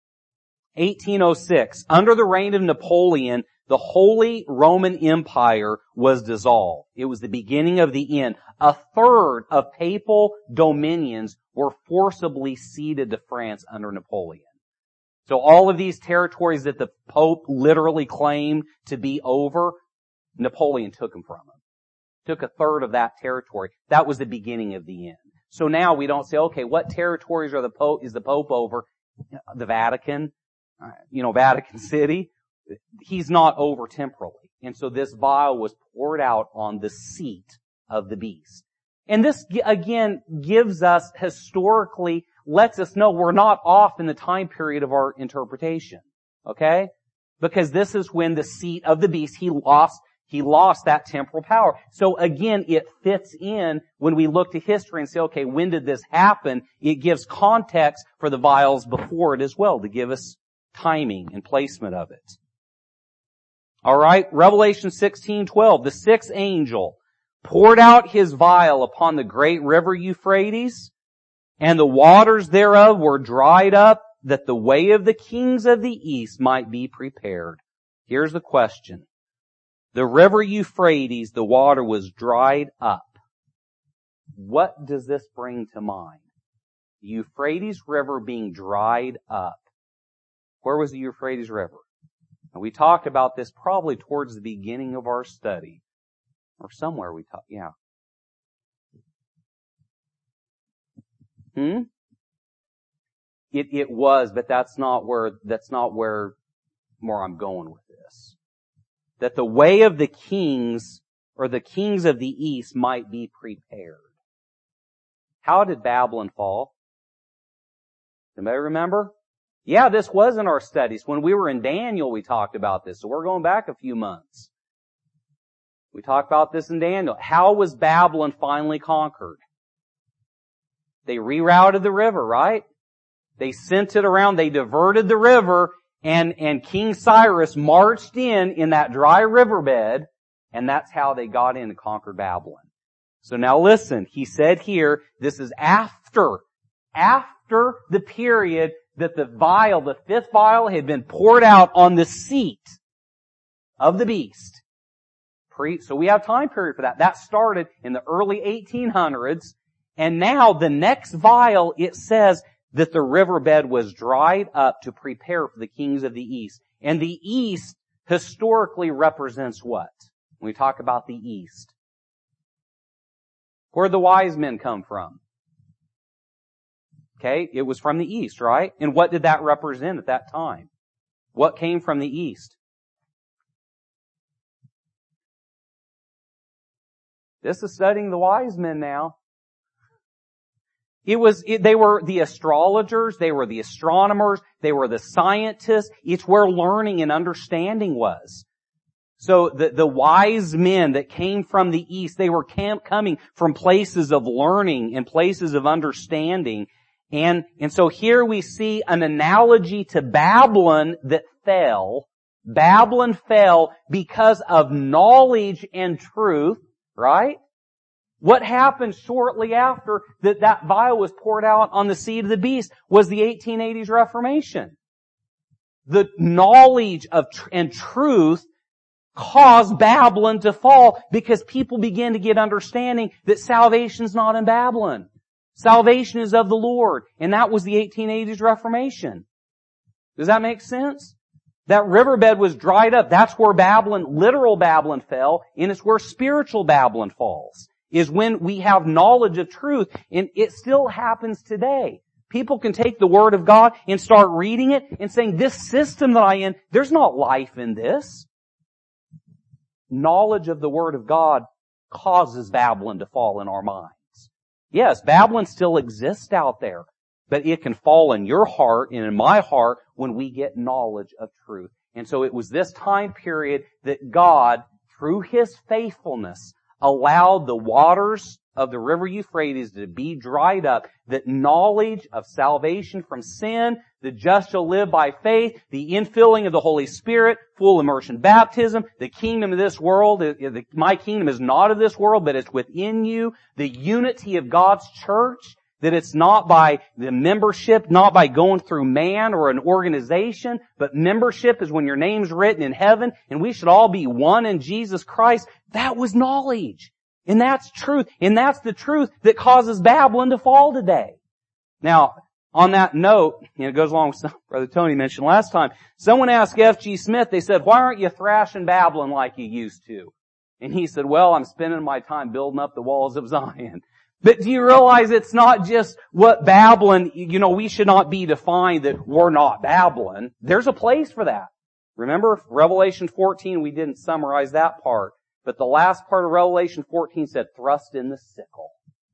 1806. Under the reign of Napoleon, the Holy Roman Empire was dissolved. It was the beginning of the end. A third of papal dominions were forcibly ceded to France under Napoleon. So all of these territories that the Pope literally claimed to be over, Napoleon took them from him. Took a third of that territory. That was the beginning of the end. So now we don't say, okay, what territories is the Pope over? The Vatican, Vatican City. He's not over temporally. And so this vial was poured out on the seat of the beast. And this, again, gives us historically, lets us know we're not off in the time period of our interpretation. Okay? Because this is when the seat of the beast, he lost that temporal power. So again, it fits in when we look to history and say, okay, when did this happen? It gives context for the vials before it as well to give us timing and placement of it. Alright, Revelation 16:12, the sixth angel poured out his vial upon the great river Euphrates, and the waters thereof were dried up, that the way of the kings of the east might be prepared. Here's the question. The river Euphrates, the water was dried up. What does this bring to mind? The Euphrates River being dried up. Where was the Euphrates River? And we talked about this probably towards the beginning of our study. Or somewhere we talked, yeah. It was, but that's not where I'm going with this. That the way of the kings, or the kings of the east, might be prepared. How did Babylon fall? Anybody remember? Yeah, this was in our studies. When we were in Daniel, we talked about this. So we're going back a few months. We talked about this in Daniel. How was Babylon finally conquered? They rerouted the river, right? They sent it around. They diverted the river, and King Cyrus marched in that dry riverbed, and that's how they got in and conquered Babylon. So now listen, he said here, this is after the period that the fifth vial had been poured out on the seat of the beast. So we have time period for that. That started in the early 1800s, And now the next vial, it says that the riverbed was dried up to prepare for the kings of the east. And the east historically represents what? When we talk about the east. Where'd the wise men come from? Okay, it was from the east, right? And what did that represent at that time? What came from the east? This is studying the wise men now. They were the astrologers, they were the astronomers, they were the scientists. It's where learning and understanding was. So the wise men that came from the east, they were coming from places of learning and places of understanding. And so here we see an analogy to Babylon that fell. Babylon fell because of knowledge and truth, right? What happened shortly after that vial was poured out on the seed of the beast was the 1880s Reformation. The knowledge of and truth caused Babylon to fall because people began to get understanding that salvation's not in Babylon. Salvation is of the Lord. And that was the 1880s Reformation. Does that make sense? That riverbed was dried up. That's where Babylon, literal Babylon fell, and it's where spiritual Babylon falls. Is when we have knowledge of truth, and it still happens today. People can take the Word of God and start reading it and saying, this system that I'm in, there's not life in this. Knowledge of the Word of God causes Babylon to fall in our minds. Yes, Babylon still exists out there, but it can fall in your heart and in my heart when we get knowledge of truth. And so it was this time period that God, through His faithfulness, allowed the waters of the river Euphrates to be dried up, that knowledge of salvation from sin, the just shall live by faith, the infilling of the Holy Spirit, full immersion baptism, the kingdom of this world, my kingdom is not of this world, but it's within you, the unity of God's church, that it's not by the membership, not by going through man or an organization, but membership is when your name's written in heaven, and we should all be one in Jesus Christ. That was knowledge. And that's truth. And that's the truth that causes Babylon to fall today. Now, on that note, it goes along with something Brother Tony mentioned last time. Someone asked F.G. Smith, they said, why aren't you thrashing Babylon like you used to? And he said, well, I'm spending my time building up the walls of Zion. But do you realize it's not just what Babylon, we should not be defined that we're not Babylon. There's a place for that. Remember, Revelation 14, we didn't summarize that part. But the last part of Revelation 14 said, thrust in the sickle.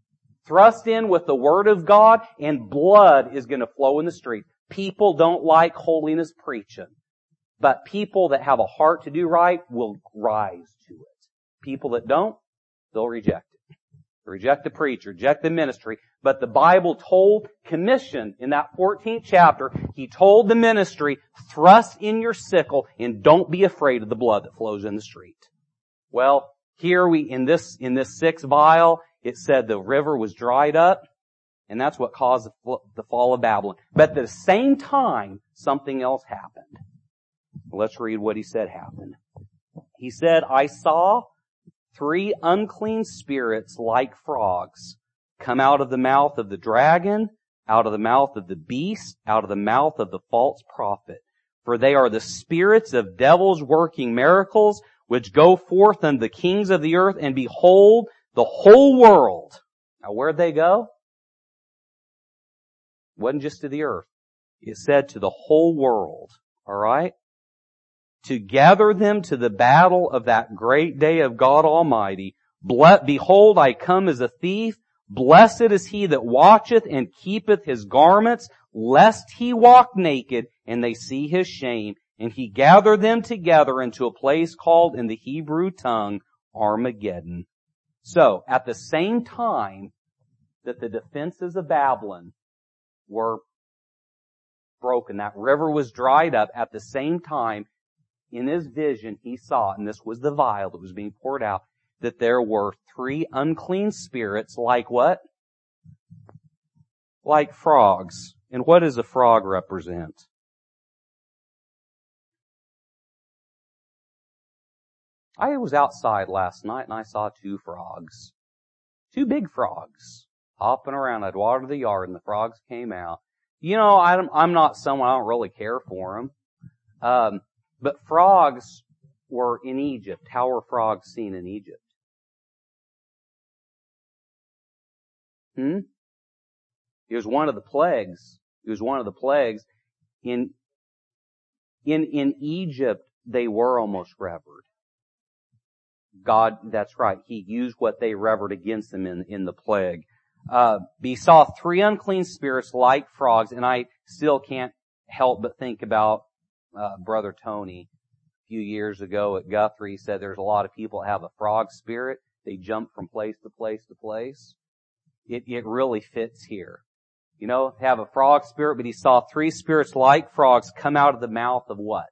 Thrust in with the Word of God, and blood is going to flow in the street. People don't like holiness preaching. But people that have a heart to do right will rise to it. People that don't, they'll reject it. Reject the preacher, reject the ministry. But the Bible commissioned in that 14th chapter, He told the ministry, thrust in your sickle and don't be afraid of the blood that flows in the street. Well, here in this sixth vial, it said the river was dried up, and that's what caused the fall of Babylon. But at the same time, something else happened. Let's read what he said happened. He said, I saw 3 unclean spirits like frogs come out of the mouth of the dragon, out of the mouth of the beast, out of the mouth of the false prophet. For they are the spirits of devils working miracles, which go forth unto the kings of the earth, and behold, the whole world. Now where'd they go? It wasn't just to the earth. It said to the whole world. Alright? To gather them to the battle of that great day of God Almighty. Behold, I come as a thief. Blessed is he that watcheth and keepeth his garments, lest he walk naked, and they see his shame. And he gathered them together into a place called in the Hebrew tongue Armageddon. So, at the same time that the defenses of Babylon were broken, that river was dried up, at the same time, in his vision, he saw, and this was the vial that was being poured out, that there were 3 unclean spirits like what? Like frogs. And what does a frog represent? I was outside last night and I saw 2 frogs. 2 big frogs hopping around. I'd water the yard and the frogs came out. You know, I'm not someone, I don't really care for them. But frogs were in Egypt. How were frogs seen in Egypt? It was one of the plagues. It was one of the plagues. In Egypt, they were almost revered. God, that's right. He used what they revered against them in the plague. He saw 3 unclean spirits like frogs, and I still can't help but think about Brother Tony. A few years ago at Guthrie, he said there's a lot of people that have a frog spirit. They jump from place to place to place. It really fits here. You know, have a frog spirit, but he saw 3 spirits like frogs come out of the mouth of what?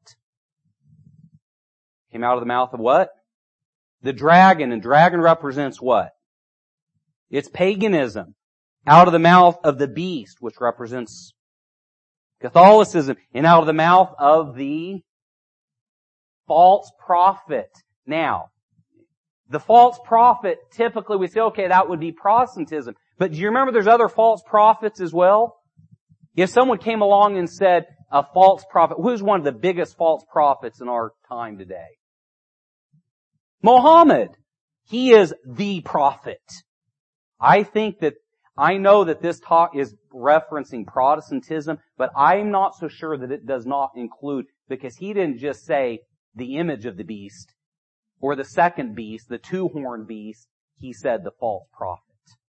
Came out of the mouth of what? The dragon, and dragon represents what? It's paganism. Out of the mouth of the beast, which represents Catholicism, and out of the mouth of the false prophet. Now, the false prophet, typically we say, okay, that would be Protestantism. But do you remember there's other false prophets as well? If someone came along and said a false prophet, who's one of the biggest false prophets in our time today? Muhammad. He is the prophet. I know that this talk is referencing Protestantism, but I'm not so sure that it does not include, because he didn't just say the image of the beast, or the second beast, the 2-horned beast. He said the false prophet.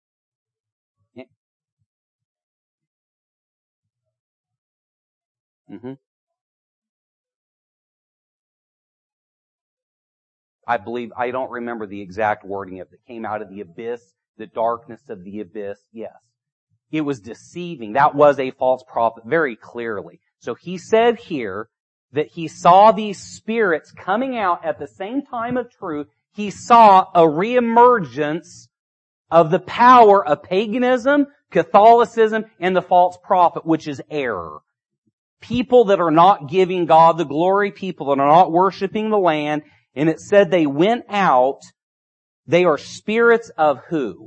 I don't remember the exact wording of it. Came out of the abyss, the darkness of the abyss. Yes. It was deceiving. That was a false prophet very clearly. So he said here that he saw these spirits coming out at the same time of truth. He saw a reemergence of the power of paganism, Catholicism, and the false prophet, which is error. People that are not giving God the glory, people that are not worshiping the land, and it said they went out. They are spirits of who?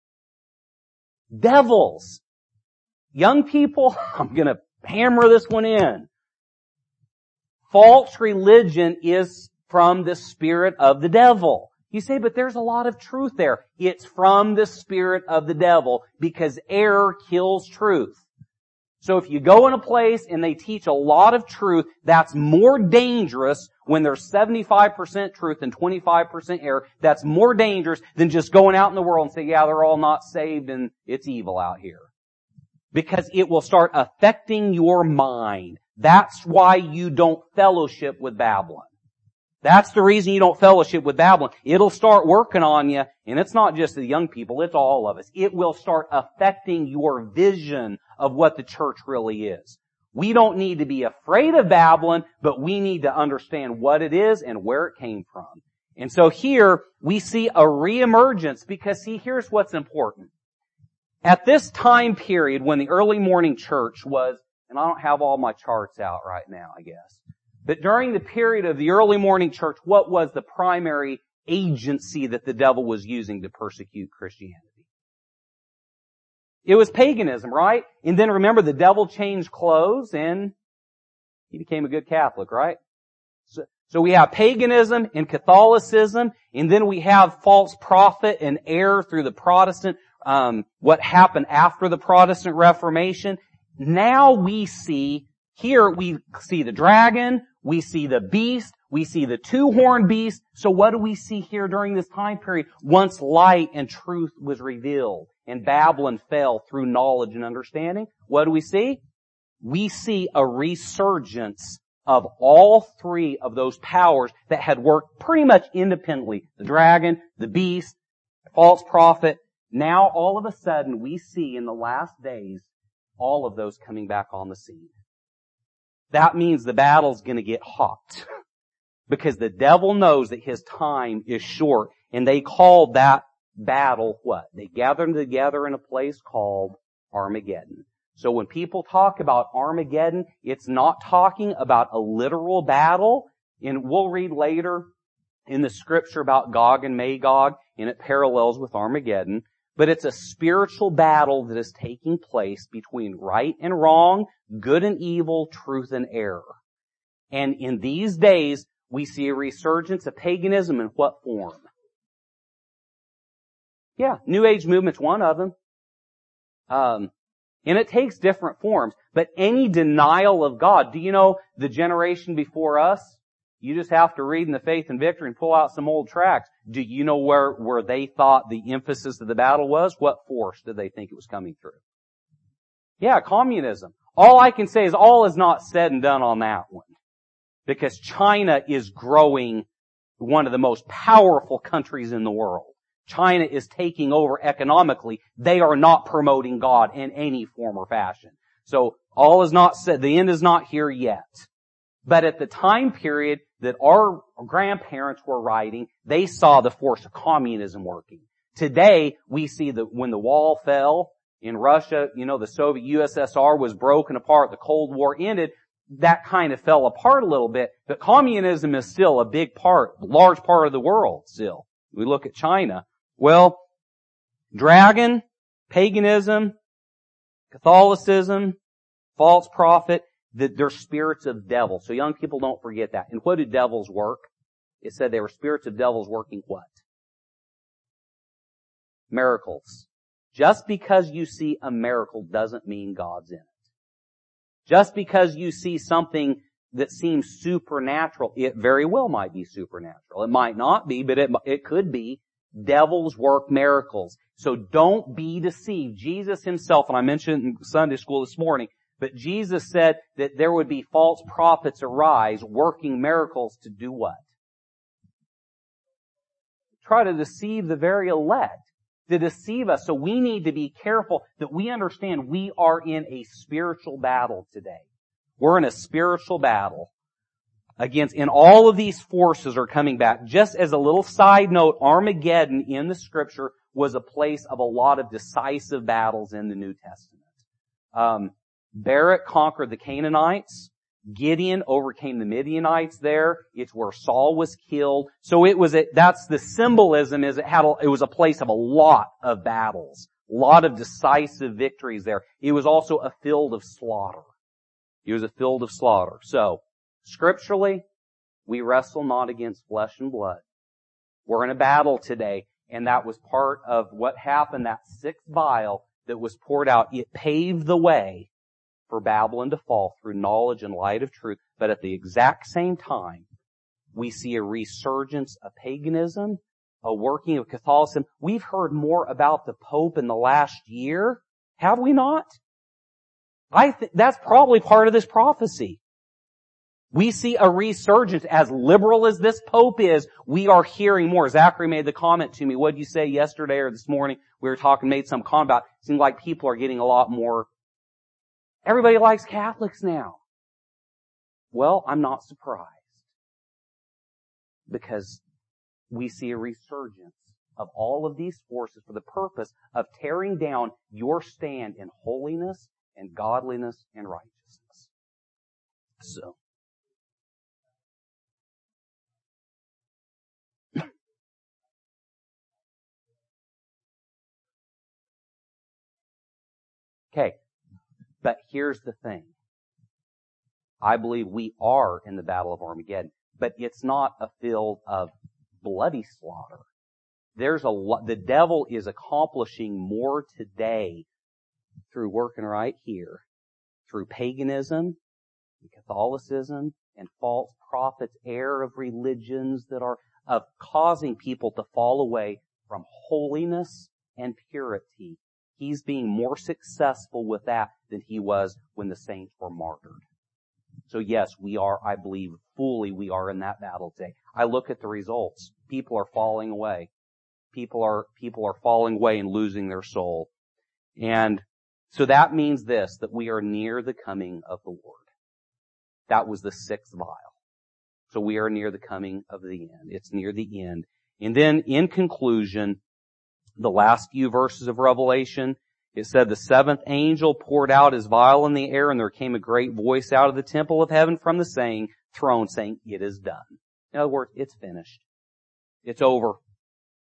Devils. Young people, I'm going to hammer this one in. False religion is from the spirit of the devil. You say, but there's a lot of truth there. It's from the spirit of the devil, because error kills truth. So if you go in a place and they teach a lot of truth, that's more dangerous when there's 75% truth and 25% error. That's more dangerous than just going out in the world and saying, yeah, they're all not saved and it's evil out here. Because it will start affecting your mind. That's why you don't fellowship with Babylon. That's the reason you don't fellowship with Babylon. It'll start working on you, and it's not just the young people, it's all of us. It will start affecting your vision of what the church really is. We don't need to be afraid of Babylon, but we need to understand what it is and where it came from. And so here we see a reemergence, because see, here's what's important. At this time period when the early morning church was, and I don't have all my charts out right now, I guess. But during the period of the early morning church, what was the primary agency that the devil was using to persecute Christianity? It was paganism, right? And then remember, the devil changed clothes and he became a good Catholic, right? So we have paganism and Catholicism, and then we have false prophet and error through the Protestant, what happened after the Protestant Reformation. Now we see the dragon, we see the beast, we see the 2-horned beast. So what do we see here during this time period? Once light and truth was revealed and Babylon fell through knowledge and understanding, what do we see? We see a resurgence of all 3 of those powers that had worked pretty much independently. The dragon, the beast, false prophet. Now all of a sudden we see in the last days all of those coming back on the scene. That means the battle's going to get hot. Because the devil knows that his time is short. And they called that battle what? They gathered together in a place called Armageddon. So when people talk about Armageddon, it's not talking about a literal battle. And we'll read later in the scripture about Gog and Magog, and it parallels with Armageddon. But it's a spiritual battle that is taking place between right and wrong, good and evil, truth and error. And in these days, we see a resurgence of paganism in what form? Yeah, New Age movement's one of them. And it takes different forms. But any denial of God, do you know the generation before us? You just have to read in the Faith and Victory and pull out some old tracts. Do you know where they thought the emphasis of the battle was? What force did they think it was coming through? Yeah, communism. All I can say is all is not said and done on that one. Because China is growing one of the most powerful countries in the world. China is taking over economically. They are not promoting God in any form or fashion. So all is not said. The end is not here yet. But at the time period that our grandparents were writing, they saw the force of communism working. Today, we see that when the wall fell in Russia, the Soviet USSR was broken apart, the Cold War ended, that kind of fell apart a little bit. But communism is still a large part of the world still. We look at China. Well, dragon, paganism, Catholicism, false prophet, they're spirits of devils. So young people don't forget that. And what do devils work? It said they were spirits of devils working what? Miracles. Just because you see a miracle doesn't mean God's in it. Just because you see something that seems supernatural, it very well might be supernatural. It might not be, but it could be. Devils work miracles. So don't be deceived. Jesus himself, and I mentioned it in Sunday school this morning, but Jesus said that there would be false prophets arise working miracles to do what? Try to deceive the very elect. To deceive us. So we need to be careful that we understand we are in a spiritual battle today. We're in a spiritual battle and all of these forces are coming back. Just as a little side note, Armageddon in the scripture was a place of a lot of decisive battles in the New Testament. Barak conquered the Canaanites. Gideon overcame the Midianites there. It's where Saul was killed. So that's the symbolism is it was a place of a lot of battles. A lot of decisive victories there. It was also a field of slaughter. So, scripturally, we wrestle not against flesh and blood. We're in a battle today, and that was part of what happened, that sixth vial that was poured out. It paved the way for Babylon to fall through knowledge and light of truth. But at the exact same time, we see a resurgence of paganism, a working of Catholicism. We've heard more about the Pope in the last year, have we not? I think that's probably part of this prophecy. We see a resurgence. As liberal as this Pope is, we are hearing more. Zachary made the comment to me, what did you say yesterday or this morning? We were talking, made some comment about, it seemed like people are getting a lot more. Everybody likes Catholics now. Well, I'm not surprised. Because we see a resurgence of all of these forces for the purpose of tearing down your stand in holiness and godliness and righteousness. So. Okay. But here's the thing. I believe we are in the battle of Armageddon, but it's not a field of bloody slaughter. The devil is accomplishing more today through working right here, through paganism, and Catholicism, and false prophets, error of religions that are of causing people to fall away from holiness and purity. He's being more successful with that than he was when the saints were martyred. So yes, I believe fully we are in that battle today. I look at the results. People are falling away. People are falling away and losing their soul. And so that means this, that we are near the coming of the Lord. That was the sixth vial. So we are near the coming of the end. It's near the end. And then in conclusion, the last few verses of Revelation, it said the seventh angel poured out his vial in the air, and there came a great voice out of the temple of heaven from the throne saying, it is done. In other words, it's finished. It's over.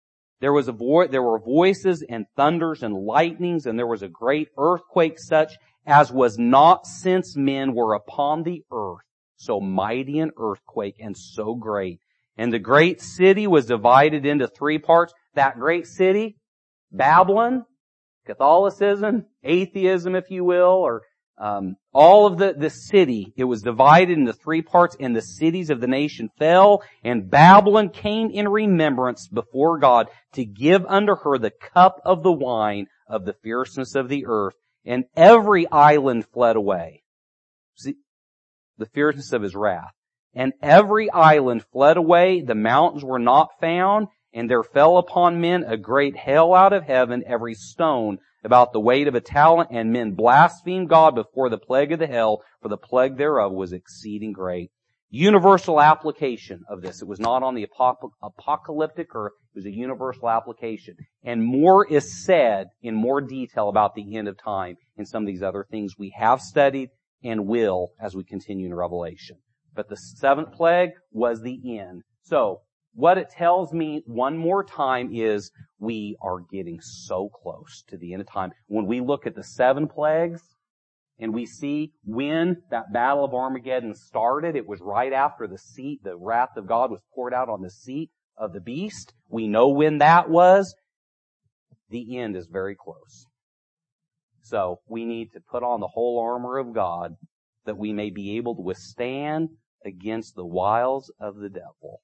There were voices and thunders and lightnings, and there was a great earthquake such as was not since men were upon the earth. So mighty an earthquake and so great. And the great city was divided into 3 parts. That great city, Babylon, Catholicism, atheism, if you will, or all of the city, it was divided into 3 parts, and the cities of the nation fell, and Babylon came in remembrance before God to give unto her the cup of the wine of the fierceness of the earth, and every island fled away. See, the fierceness of his wrath. And every island fled away, the mountains were not found, and there fell upon men a great hail out of heaven, every stone about the weight of a talent, and men blasphemed God before the plague of the hail, for the plague thereof was exceeding great. Universal application of this. It was not on the apocalyptic earth, it was a universal application. And more is said in more detail about the end of time in some of these other things we have studied and will as we continue in Revelation. But the 7th plague was the end. So, what it tells me one more time is we are getting so close to the end of time. When we look at the 7 plagues and we see when that battle of Armageddon started, it was right after the wrath of God was poured out on the seat of the beast. We know when that was. The end is very close. So we need to put on the whole armor of God that we may be able to withstand against the wiles of the devil.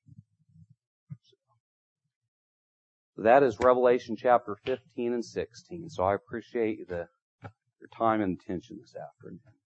That is Revelation chapter 15 and 16. So I appreciate your time and attention this afternoon.